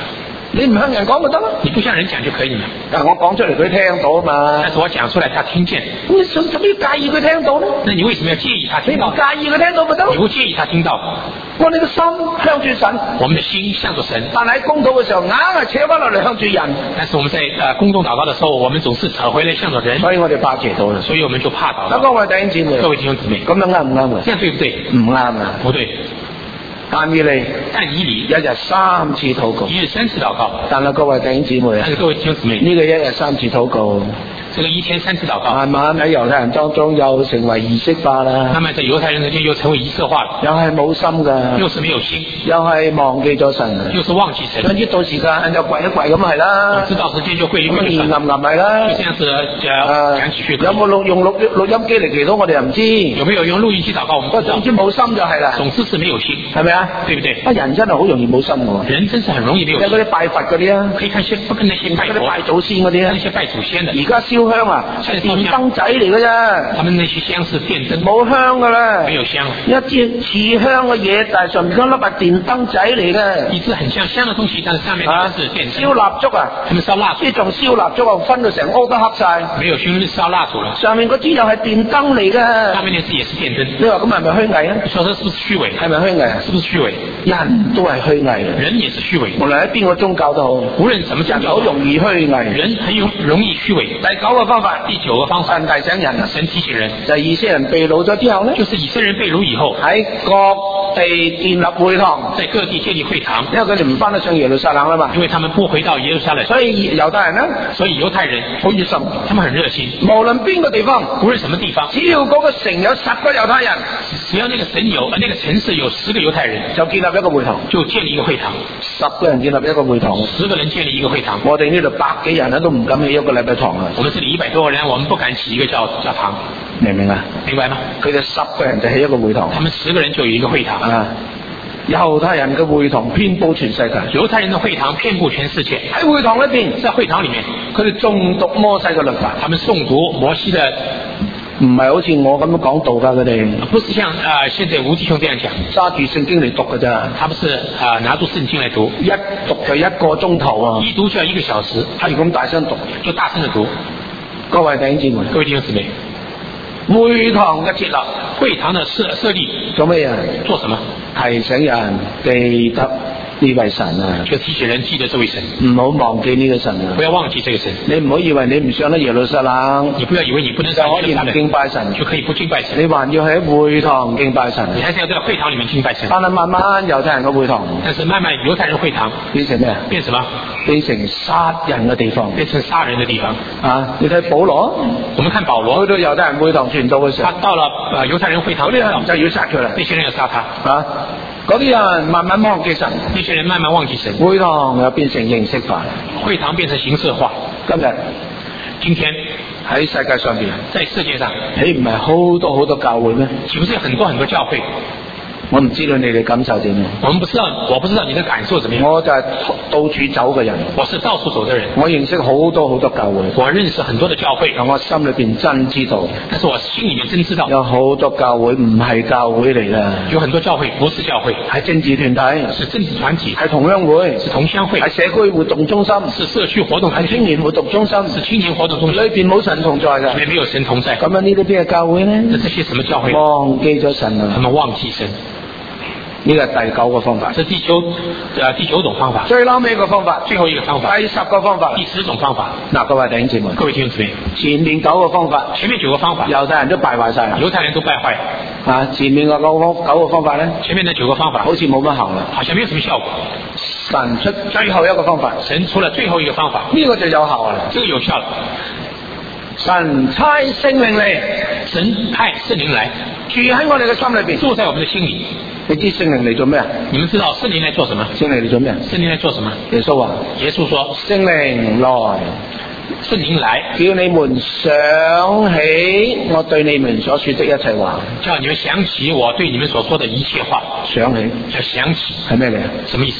你唔向人講咪得咯？ 你不向人講就可以了。 但係我講出嚟佢聽到啊嘛。 但是我講出來他聽見。 咁你想使咩介意佢聽到咧？ 那你為什麼要介意他聽到？ 你唔介意佢聽到咪得咯？ 你不介意他聽到。 我哋個心向住神， 我們的心向着神。 但係喺公禱嘅時候，硬係扯翻落嚟向住人。 但是我們在呃公眾禱告的時候，我們總是扯回來向着人。 所以我哋怕祈禱啦。 所以我們就怕禱告。 各位弟兄姊妹， 各位弟兄姊妹， 咁樣啱唔啱啊？ 這樣對不對？ 唔啱啊！ 不對。 但以理， 但以理一日三次禱告， 一日三次禱告。 但係各位弟兄姊妹， 但是各位弟兄姊妹， 呢個一日三次禱告， 這個一天三次禱告， 慢慢喺猶太人當中又成為儀式化啦。 慢慢在猶太人之間又成為儀式化了， 又係冇心㗎， 又是沒有心， 又係忘記咗神， 又是忘記神。 總之到時間就跪一跪咁係啦， 知道時間就跪一跪就咁算， 吟吟係啦。 就這樣子講講幾句。 有冇錄用錄錄音機嚟祈禱我哋又唔知， 有沒有用錄音機禱告我們不知道。 總之冇心就係啦， 總之是沒有心， 係咪啊？ 對不對？ 啊人真係好容易冇心㗎， 人真是很容易沒有心。 有嗰啲拜佛嗰啲啊， 可以看些不跟那些拜佛、 嗰啲拜祖先嗰啲啊， 那些拜祖先的。 而家燒香啊，係電燈仔嚟㗎啫。 他們那些香是電燈， 冇香㗎啦， 沒有香。 一支似香嘅嘢，但係上面嗰粒係電燈仔嚟嘅。 一支很像香嘅東西，但是上面那個是電燈。 燒蠟燭啊， 他們燒蠟燭， 呢仲燒蠟燭啊，分到成屋都黑晒。 沒有熏燒蠟燭了。 上面嗰支又係電燈嚟嘅。 上面那支也是電燈。 你話咁係咪虛偽啊？ 你說這是不是虛偽？ 係咪虛偽啊？ 是不是虛偽？ 人都係虛偽嘅， 人也是虛偽。 無論喺邊個宗教都好， 無論什麼宗教， 好容易虛偽。 人很容容易虛偽。 第九個方法， 第九個方法， 神提醒人啊， 神提醒人， 就係以色列人被擄咗之後咧， 就是以色列人被擄以後， 喺各地建立會堂， 在各地建立會堂， 因為佢哋唔翻得上耶路撒冷啦嘛， 因為他們不回到耶路撒冷， 所以猶太人呢， 所以猶太人好熱心， 他們很熱心， 無論邊個地方， 無論什麼地方， 只要嗰個城有十個猶太人， 只要那個城有，呃，那個城市有十個猶太人， 就建立一個會堂， 就建立一個會堂， 十個人建立一個會堂， 十個人建立一個會堂。 我哋呢度百幾人咧都唔敢起一個禮拜堂啊！ 我們這裡一百多個人，我們不敢起一個教教堂， 明唔明啊？ 明白嗎？ 佢哋十個人就起一個會堂， 他們十個人就有一個會堂啊！猶太人嘅會堂遍佈全世界， 猶太人的會堂遍佈全世界。 喺會堂裏邊， 在會堂裡面， 佢哋誦讀摩西嘅律法， 他們誦讀摩西的。 唔係好似我咁樣講道㗎，佢哋不是像啊、呃，現在吳弟兄這樣講， 揸住聖經嚟讀㗎咋？ 他不是啊、呃，拿住聖經嚟讀， 一讀就一個鐘頭啊！ 一讀就要一個小時， 係咁大聲讀， 就大聲地讀。 各位弟兄姊妹， 各位弟兄姊妹， 會堂嘅設立， 會堂的設設立做咩啊？ 做什麼？ 提醒人記得呢位神啊！ 就提醒人記得這位神， 唔好忘記呢個神啊！ 不要忘記這個神。 你唔好以為你唔上得耶路撒冷， 你不要以為你不能就可以唔敬拜神， 就可以不敬拜神。 你還要喺會堂敬拜神， 你還是要在會堂裡面敬拜神。 但係慢慢猶太人嘅會堂， 但是慢慢猶太人會堂變成咩啊？ 變什麼？ 變成殺人嘅地方， 變成殺人嘅地方啊！你睇保羅， 我們看保羅去到猶太人會堂傳道嘅時候， 他到了呃猶太人會堂， 嗰啲人就要殺佢啦， 那些人要殺他啊！嗰啲人慢慢忘記神， 那些人慢慢忘記神， 會堂又變成形式化， 會堂變成形式化。 今日今天喺世界上邊， 在世界上， 豈唔係好多好多教會咩？ 豈不是有很多很多教會？ 我唔知道你哋感受點樣。 我們不知道，我不知道你的感受怎麼樣。 我就係到處走嘅人， 我是到處走的人。 我認識好多好多教會， 我認識很多的教會， 但我心裏邊真知道， 但是我心裏面真知道， 有好多教會唔係教會嚟啦， 有很多教會不是教會， 係政治團體， 是政治團體， 係同鄉會， 是同鄉會， 係社區活動中心， 是社區活動中心， 係青年活動中心， 是青年活動中心， 裏邊冇神同在嘅， 裏面沒有神同在。 咁樣呢啲邊嘅教會呢？ 那這些什麼教會？ 忘記咗神啊！ 他們忘記神。 呢個係第九個方法， 這第九呃第九種方法， 最後尾一個方法， 最後一個方法， 第十個方法， 第十種方法。 嗱，各位弟兄姊妹， 各位弟兄姊妹， 前面九個方法， 前面九個方法， 猶太人都敗壞晒啦， 猶太人都敗壞啊！前面個九個九個方法咧， 前面的九個方法好似冇乜效啦， 好像沒有什麼效果。 神出最後一個方法， 神出了最後一個方法， 呢個就有效啦， 這個有效了。 神差聖靈嚟， 神派聖靈來住喺我哋嘅心裏邊， 住在我們的心裏。 你知聖靈嚟做咩啊？ 你們知道聖靈來做什麼？ 聖靈嚟做咩啊？ 聖靈來做什麼？ 耶穌話： 耶穌說： 聖靈來， 聖靈來， 叫你們想起我對你們所說的一切話， 叫你們想起我對你們所說的一切話。 想起， 叫想起， 係咩嚟啊？ 什麼意思？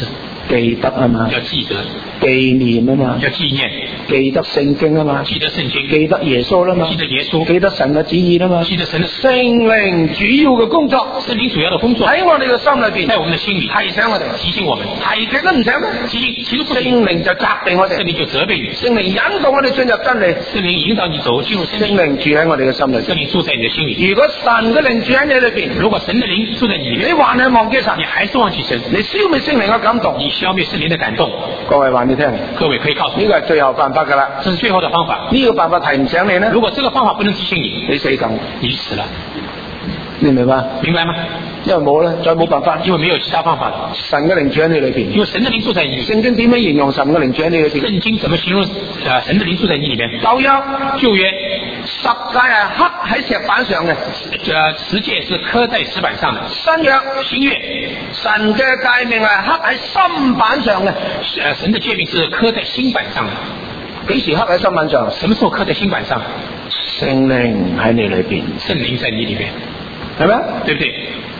記得啊嘛， 要記得， 紀念啊嘛， 要紀念， 記得聖經啊嘛， 記得聖經， 記得耶穌啦嘛， 記得耶穌， 記得神嘅旨意啦嘛， 記得神的聖靈主要嘅工作， 聖靈主要的工作喺我哋嘅心裏邊， 在我們的心裏提醒我哋， 提醒我們， 提極都唔醒咩？ 提醒提都不聖醒， 靈就責備我哋， 聖靈就責備你， 聖靈引導我哋進入真理， 聖靈引導你走進入聖聖靈， 靈住喺我哋嘅心裏邊。 聖靈住在你的心裏。 如果神嘅靈住喺你裏邊， 如果神的靈住在你裏面， 你還係忘記神， 你還是忘記神， 你消滅聖靈嘅感動。 你消滅聖靈的感動。 各位話你聽， 各位可以告訴呢我， 個係最後辦法噶啦。 這是最後的方法。 呢個辦法提唔醒你呢？ 如果這個方法不能提醒你， 你死梗， 你死了， 你明白？ 明白嗎？ 因為冇啦，再冇辦法。 因為沒有其他方法了， 神嘅靈住喺你裏邊。 因為神的靈住在你裏面。 聖經點樣形容神嘅靈住喺你裏邊？ 聖經怎麼形容啊？神的靈住在你裏面？ 舊約舊約十誡係刻喺石板上嘅， 呃，十誡是刻在石板上的。 新約新約神嘅誡命係刻喺心板上嘅。 呃，神的誡命是刻在心板上的。 幾時刻喺心板上？ 什麼時候刻在心板上？ 聖靈喺你裏邊， 聖靈在你裏面， 係咪？ 對不對？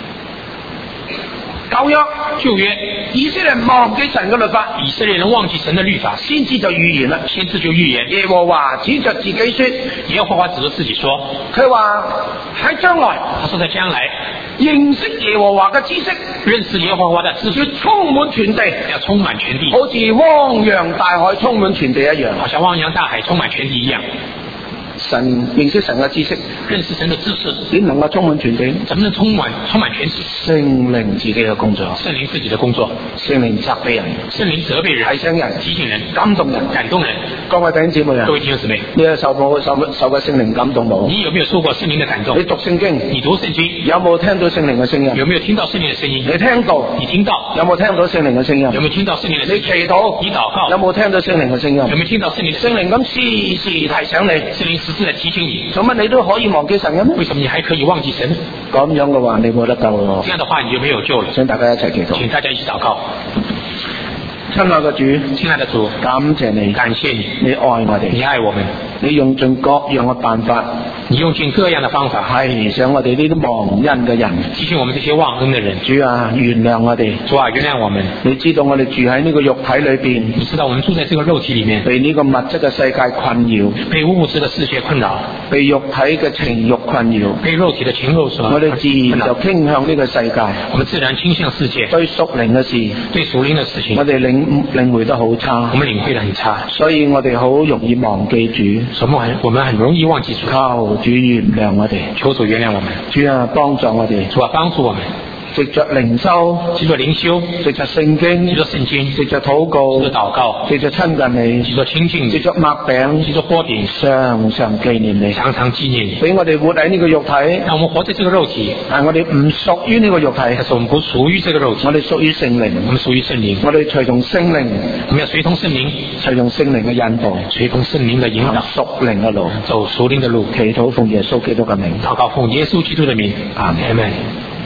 舊約舊約以色列人忘記神嘅律法， 以色列人忘記神的律法， 先知就預言啦。 先知就預言， 耶和華指着自己說， 耶和華指着自己說， 佢話喺將來， 他說在將來認識耶和華嘅知識， 認識耶和華的知識要充滿全地， 要充滿全地， 好似汪洋大海充滿全地一樣。 好像汪洋大海充滿全地一樣。 神認識神嘅知識， 認識神的知識， 點能夠充滿全地？ 怎麼能充滿充滿全地？ 聖靈自己嘅工作， 聖靈自己的工作， 聖靈責備人， 聖靈責備人， 提醒人， 提醒人， 感動人， 感動人。 各位弟兄姊妹啊， 各位弟兄姊妹， 你有受過受受過聖靈感動冇？ 你有沒有受過聖靈的感動？ 你讀聖經， 你讀聖經， 有冇聽到聖靈嘅聲音？ 有沒有聽到聖靈的聲音？ 你聽到， 你聽到， 有冇聽到聖靈嘅聲音？ 有沒有聽到聖靈的聲你音？ 祈禱， 你禱告， 有冇聽到聖靈嘅聲音？ 有沒有聽到聖靈的聲音？ 聖靈咁時時提醒你， 聖靈時時地提醒你， 做乜你都可以忘記神嘅咩？ 為什麼你還可以忘記神？ 咁樣嘅話，你冇得救咯。 這樣的話，你就沒有救了。 請大家一齊祈禱。 請大家一起禱告。 親愛嘅主， 親愛的主， 感謝你， 感謝你， 你愛我哋， 你愛我們， 你用盡各樣嘅辦法， 你用盡各樣的方法， 提醒我哋呢啲忘恩嘅人。 提醒我們這些忘恩的人。 主啊，原諒我哋。 主啊，原諒我們。 你知道我哋住喺呢個肉體裏邊， 你知道我們住在這個肉體裡面， 被呢個物質嘅世界困擾， 被物質的世界困擾， 被肉體嘅情慾困擾， 被肉體的情慾所我哋自然就傾向呢個世界。 我們自然傾向世界。 對屬靈嘅事， 對屬靈的事情， 我哋領領會得好差， 我們領會得很差， 所以我哋好容易忘記主。 所以我們我們很容易忘記主。 求主原諒我哋， 求主原諒我們。 主啊，幫助我哋， 主啊，幫助我們。 藉着靈修， 藉着靈修， 藉着聖經， 藉着聖經， 藉着禱告， 藉着禱告， 藉着親近你， 藉着親近你， 藉着擘餅， 藉着擘餅， 常常紀念你， 常常紀念你。 俾我哋活喺呢個肉體， 讓我們活在這個肉體， 但我哋唔屬於呢個肉體， 但是我們不屬於這個肉體， 我哋屬於聖靈， 我們屬於聖靈， 我哋隨從聖靈， 我們要隨從聖靈， 隨從聖靈嘅引導， 隨從聖靈的引導， 屬靈嘅路， 走屬靈的路。 祈禱奉耶穌基督嘅名， 禱告奉耶穌基督的名， 阿門。 阿門。